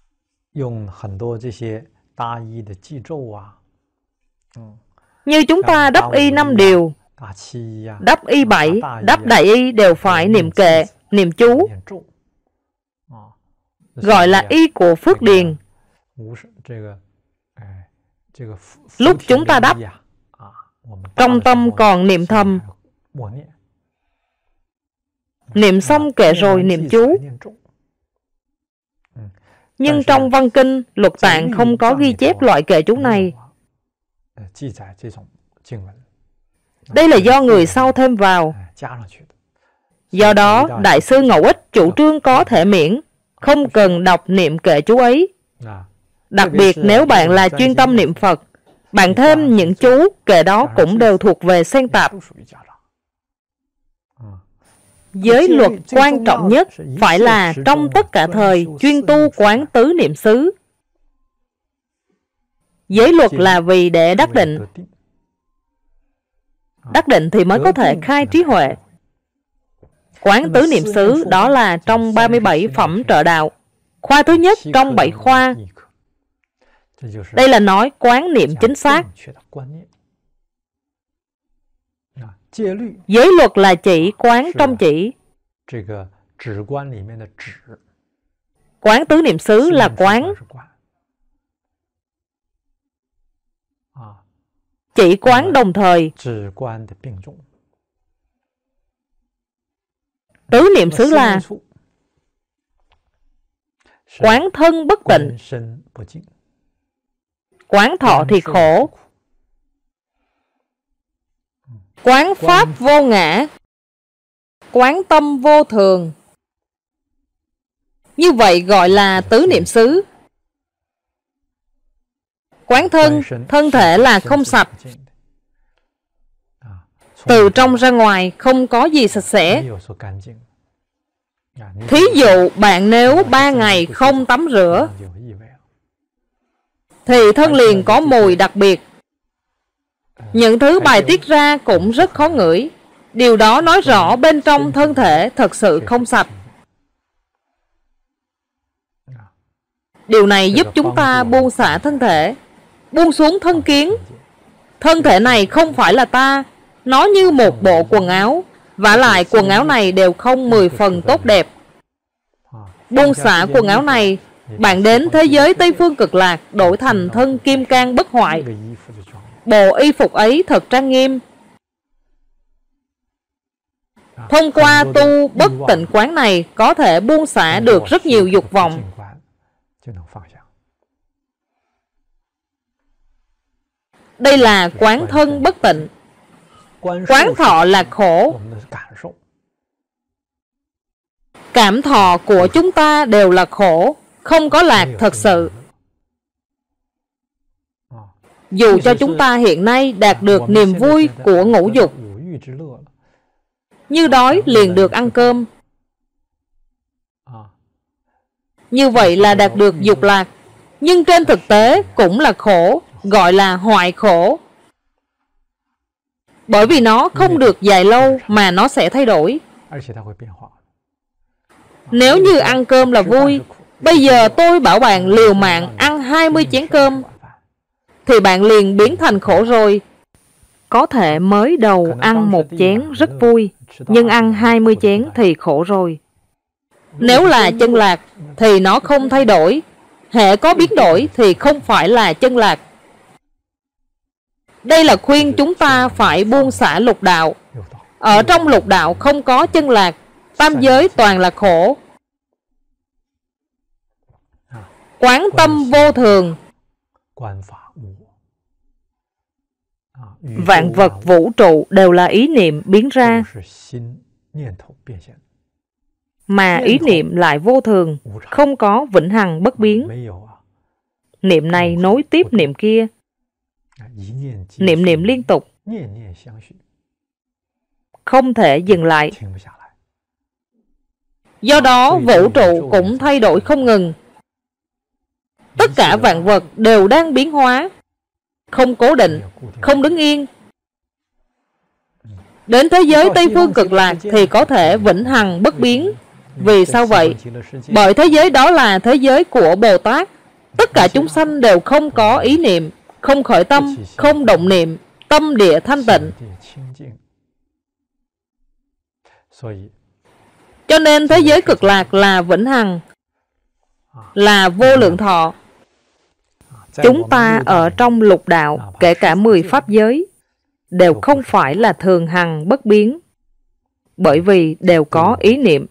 Như chúng ta đắp y năm điều, đắp y bảy, đắp đại y đều phải niệm kệ, niệm chú, gọi là y của Phước Điền. Lúc chúng ta đắp, trong tâm còn niệm thầm. Niệm xong kệ rồi niệm chú. Nhưng trong văn kinh, Luật Tạng không có ghi chép loại kệ chú này. Đây là do người sau thêm vào. Do đó, Đại sư Ngẫu Ích chủ trương có thể miễn, không cần đọc niệm kệ chú ấy. Đặc biệt nếu bạn là chuyên tâm niệm Phật, bạn thêm những chú kệ đó cũng đều thuộc về xen tạp. Giới luật quan trọng nhất phải là trong tất cả thời chuyên tu quán tứ niệm xứ. Giới luật là vì để đắc định. Đắc định thì mới có thể khai trí huệ. Quán tứ niệm xứ đó là trong ba mươi bảy phẩm trợ đạo, khoa thứ nhất trong bảy khoa. Đây là nói quán niệm chính xác. Giới luật là chỉ quán trong chỉ. Quán tứ niệm xứ là quán. Chỉ quán đồng thời. Tứ niệm xứ là quán thân bất tịnh, quán thọ thì khổ, quán pháp vô ngã, quán tâm vô thường. Như vậy gọi là tứ niệm xứ. Quán thân, thân thể là không sạch. Từ trong ra ngoài không có gì sạch sẽ. Thí dụ bạn nếu ba ngày không tắm rửa thì thân liền có mùi đặc biệt. Những thứ bài tiết ra cũng rất khó ngửi. Điều đó nói rõ bên trong thân thể thật sự không sạch. Điều này giúp chúng ta buông xả thân thể, buông xuống thân kiến. Thân thể này không phải là ta, nó như một bộ quần áo, vả lại quần áo này đều không mười phần tốt đẹp. Buông xả quần áo này, bạn đến thế giới Tây Phương Cực Lạc đổi thành thân kim cang bất hoại. Bộ y phục ấy thật trang nghiêm. Thông qua tu bất tịnh quán này có thể buông xả được rất nhiều dục vọng. Đây là quán thân bất tịnh. Quán thọ là khổ. Cảm thọ của chúng ta đều là khổ, không có lạc thật sự. Dù cho chúng ta hiện nay đạt được niềm vui của ngũ dục, như đói liền được ăn cơm, như vậy là đạt được dục lạc. Nhưng trên thực tế cũng là khổ, gọi là hoại khổ. Bởi vì nó không được dài lâu mà nó sẽ thay đổi. Nếu như ăn cơm là vui, bây giờ tôi bảo bạn liều mạng ăn hai mươi chén cơm, thì bạn liền biến thành khổ rồi. Có thể mới đầu ăn một chén rất vui, nhưng ăn hai mươi chén thì khổ rồi. Nếu là chân lạc thì nó không thay đổi. Hễ có biến đổi thì không phải là chân lạc. Đây là khuyên chúng ta phải buông xả lục đạo. Ở trong lục đạo không có chân lạc, tam giới toàn là khổ. Quán tâm vô thường. Vạn vật vũ trụ đều là ý niệm biến ra, mà ý niệm lại vô thường, không có vĩnh hằng bất biến. Niệm này nối tiếp niệm kia, niệm niệm liên tục, không thể dừng lại. Do đó vũ trụ cũng thay đổi không ngừng. Tất cả vạn vật đều đang biến hóa, không cố định, không đứng yên. Đến thế giới Tây Phương Cực Lạc thì có thể vĩnh hằng bất biến. Vì sao vậy? Bởi thế giới đó là thế giới của Bồ Tát. Tất cả chúng sanh đều không có ý niệm, không khởi tâm, không động niệm, tâm địa thanh tịnh. Cho nên thế giới Cực Lạc là vĩnh hằng, là vô lượng thọ. Chúng ta ở trong lục đạo, kể cả mười pháp giới, đều không phải là thường hằng bất biến, bởi vì đều có ý niệm.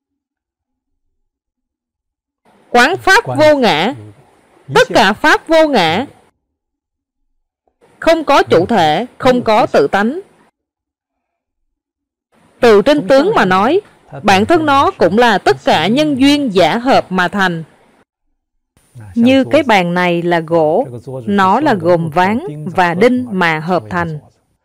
Quán pháp vô ngã, tất cả pháp vô ngã, không có chủ thể, không có tự tánh. Từ trên tướng mà nói, bản thân nó cũng là tất cả nhân duyên giả hợp mà thành. Như cái bàn này là gỗ, nó là gồm ván và đinh mà hợp thành.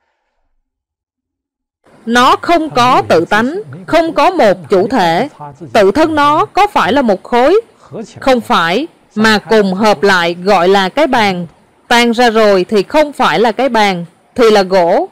Nó không có tự tánh, không có một chủ thể. Tự thân nó có phải là một khối? Không phải, mà cùng hợp lại gọi là cái bàn. Tan ra rồi thì không phải là cái bàn, thì là gỗ.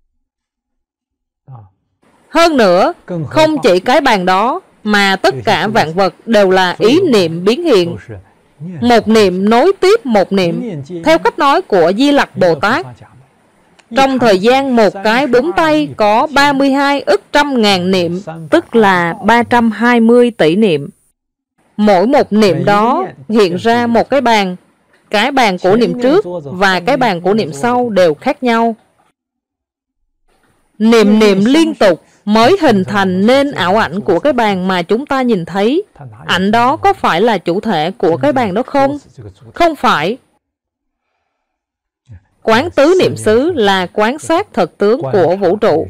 Hơn nữa, không chỉ cái bàn đó, mà tất cả vạn vật đều là ý niệm biến hiện. Một niệm nối tiếp một niệm. Theo cách nói của Di Lặc Bồ Tát, trong thời gian một cái búng tay có ba mươi hai ức trăm ngàn niệm, tức là ba trăm hai mươi tỷ niệm. Mỗi một niệm đó hiện ra một cái bàn. Cái bàn của niệm trước và cái bàn của niệm sau đều khác nhau. Niệm niệm liên tục mới hình thành nên ảo ảnh của cái bàn mà chúng ta nhìn thấy. Ảnh đó có phải là chủ thể của cái bàn đó không? Không phải. Quán tứ niệm xứ là quán sát thực tướng của vũ trụ.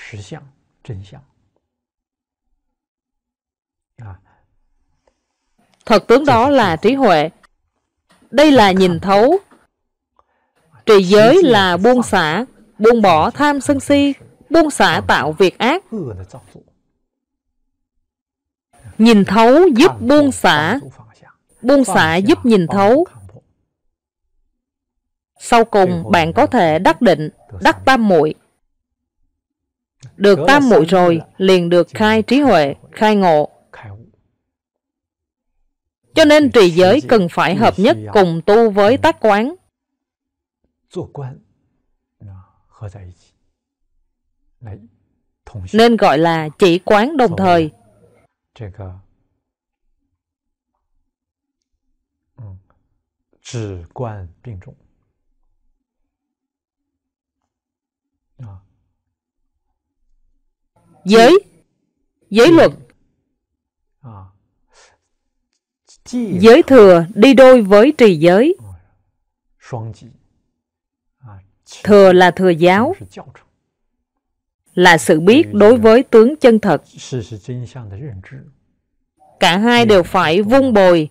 Thực tướng đó là trí huệ. Đây là nhìn thấu. Trì giới là buông xả, buông bỏ tham sân si, buông xả tạo việc ác. Nhìn thấu giúp buông xả, buông xả giúp nhìn thấu. Sau cùng bạn có thể đắc định, đắc tam muội. Được tam muội rồi, liền được khai trí huệ, khai ngộ. Cho nên trì giới cần phải hợp nhất cùng tu với tác quán. Nên gọi là chỉ quán đồng thời. Giới, giới luật, giới thừa đi đôi với trì giới. Thừa là thừa giáo, là sự biết đối với tướng chân thật. Cả hai đều phải vun bồi,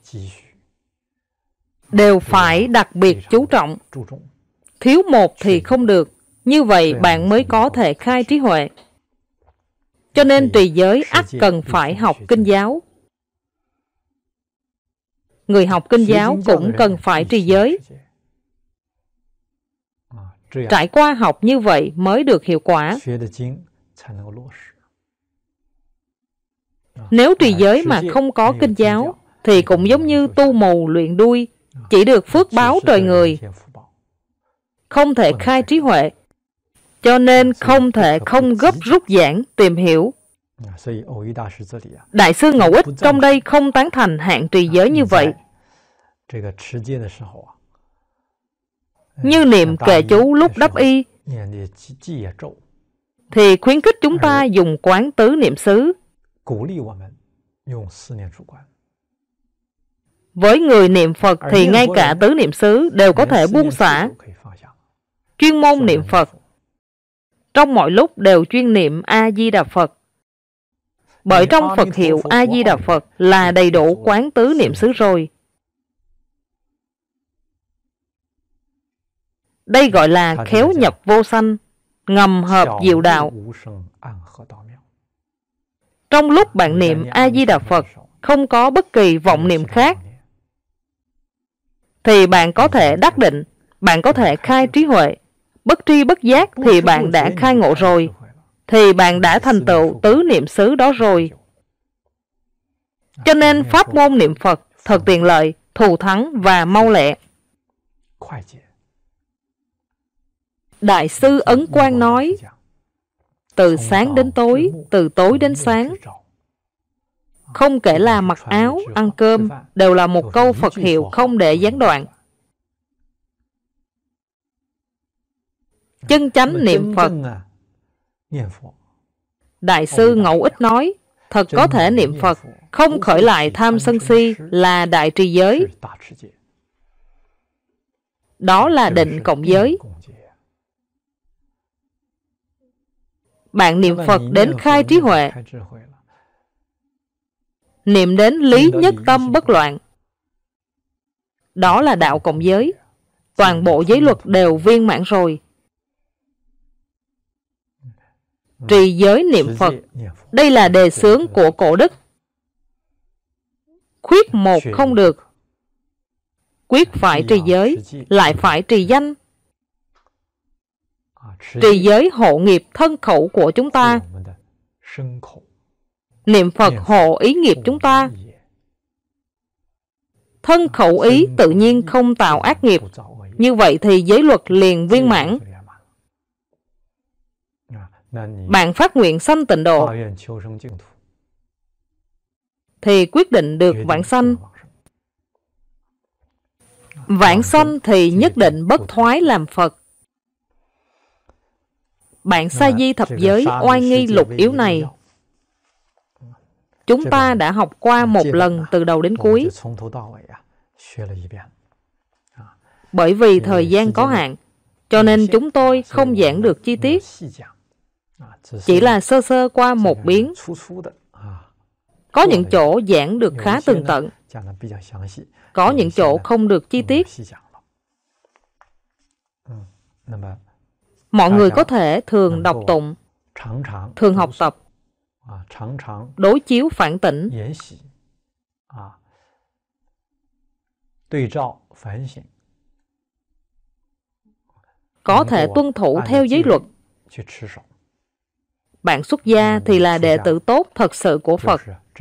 đều phải đặc biệt chú trọng. Thiếu một thì không được. Như vậy bạn mới có thể khai trí huệ. Cho nên trì giới ắt cần phải học kinh giáo. Người học kinh giáo cũng cần phải trì giới. Trải qua học như vậy mới được hiệu quả. Nếu trì giới mà không có kinh giáo thì cũng giống như tu mù luyện đuôi, chỉ được phước báo trời người, không thể khai trí huệ. Cho nên không thể không gấp rút giảng, tìm hiểu. Đại sư Ngẫu Ích trong đây không tán thành hạn trì giới như vậy. Như niệm kệ chú lúc đắp y, thì khuyến khích chúng ta dùng quán tứ niệm xứ. Với người niệm Phật thì ngay cả tứ niệm xứ đều có thể buông xả. Chuyên môn niệm Phật, trong mọi lúc đều chuyên niệm A-di-đà Phật. Bởi trong Phật hiệu A-di-đà Phật là đầy đủ quán tứ niệm xứ rồi. Đây gọi là khéo nhập vô sanh, ngầm hợp diệu đạo. Trong lúc bạn niệm A-di-đà Phật, không có bất kỳ vọng niệm khác, thì bạn có thể đắc định, bạn có thể khai trí huệ. Bất tri bất giác thì bạn đã khai ngộ rồi, thì bạn đã thành tựu tứ niệm xứ đó rồi. Cho nên pháp môn niệm Phật thật tiện lợi, thù thắng và mau lẹ. Đại sư Ấn Quang nói, từ sáng đến tối, từ tối đến sáng, không kể là mặc áo, ăn cơm, đều là một câu Phật hiệu không để gián đoạn. Chân chánh niệm Phật. Đại sư Ngẫu Ích nói, thật có thể niệm Phật, không khởi lại tham sân si là đại trì giới. Đó là định cộng giới. Bạn niệm Phật đến khai trí huệ, niệm đến lý nhất tâm bất loạn. Đó là đạo cộng giới. Toàn bộ giới luật đều viên mãn rồi. Trì giới niệm Phật, đây là đề xướng của cổ đức. Khuyết một không được. Quyết phải trì giới, lại phải trì danh. Trì giới hộ nghiệp thân khẩu của chúng ta. Niệm Phật hộ ý nghiệp chúng ta. Thân khẩu ý tự nhiên không tạo ác nghiệp. Như vậy thì giới luật liền viên mãn. Bạn phát nguyện sanh tịnh độ, thì quyết định được vãng sanh. Vãng sanh thì nhất định bất thoái làm Phật. Bạn sa di thập giới oai nghi lục yếu này, chúng ta đã học qua một lần từ đầu đến cuối. Bởi vì thời gian có hạn, cho nên chúng tôi không giảng được chi tiết. Chỉ là sơ sơ qua một biến. Có những chỗ giảng được khá tường tận, có những chỗ không được chi tiết. Mọi người có thể thường đọc tụng, thường học tập, đối chiếu phản tỉnh, có thể tuân thủ theo giới luật. Bạn xuất gia thì là đệ tử tốt thật sự của Phật.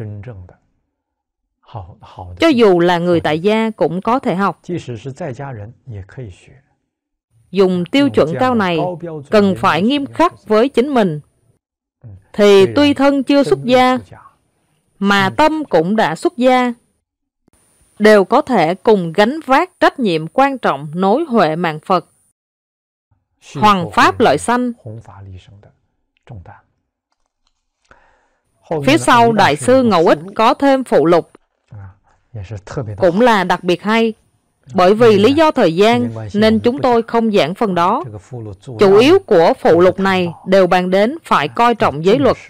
Cho dù là người tại gia cũng có thể học. Dùng tiêu chuẩn cao này, cần phải nghiêm khắc với chính mình. Thì tuy thân chưa xuất gia, mà tâm cũng đã xuất gia, đều có thể cùng gánh vác trách nhiệm quan trọng nối huệ mạng Phật, hoằng pháp lợi sanh. Phía sau Đại sư Ngẫu Ích có thêm phụ lục, cũng là đặc biệt hay. Bởi vì lý do thời gian nên chúng tôi không giảng phần đó. Chủ yếu của phụ lục này đều bàn đến phải coi trọng giới luật.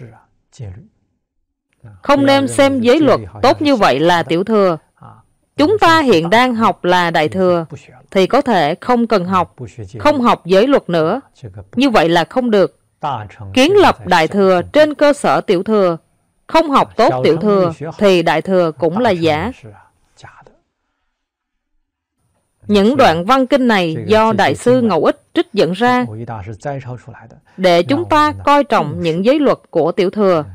Không nên xem giới luật tốt như vậy là tiểu thừa. Chúng ta hiện đang học là đại thừa, thì có thể không cần học, không học giới luật nữa. Như vậy là không được. Kiến lập đại thừa trên cơ sở tiểu thừa, không học tốt tiểu thừa, thì đại thừa cũng là giả. Những đoạn văn kinh này do Đại sư Ngẫu Ích trích dẫn ra, để chúng ta coi trọng những giới luật của tiểu thừa,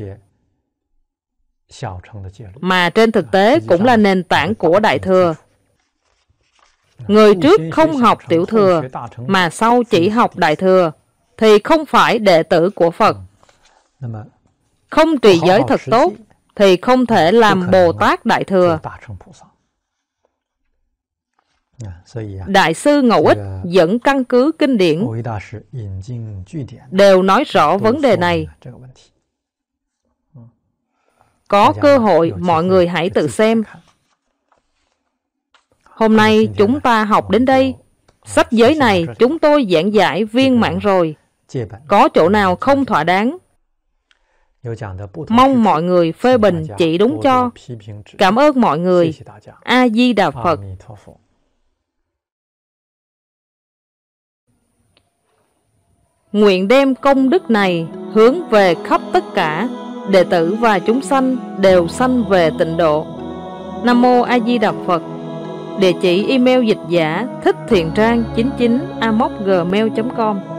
mà trên thực tế cũng là nền tảng của đại thừa. Người trước không học tiểu thừa, mà sau chỉ học đại thừa, thì không phải đệ tử của Phật. Không trì giới thật tốt, thì không thể làm Bồ Tát đại thừa. Đại sư Ngẫu Ích dẫn căn cứ kinh điển, đều nói rõ vấn đề này. Có cơ hội mọi người hãy tự xem. Hôm nay chúng ta học đến đây. Sách giới này chúng tôi giảng giải viên mãn rồi. Có chỗ nào không thỏa đáng, mong mọi người phê bình chỉ đúng cho. Cảm ơn mọi người. A Di Đà Phật. Nguyện đem công đức này hướng về khắp tất cả đệ tử và chúng sanh đều sanh về tịnh độ. Nam mô A Di Đà Phật. Địa chỉ email dịch giả thích thiện trang chín chín a m o c gmail chấm com.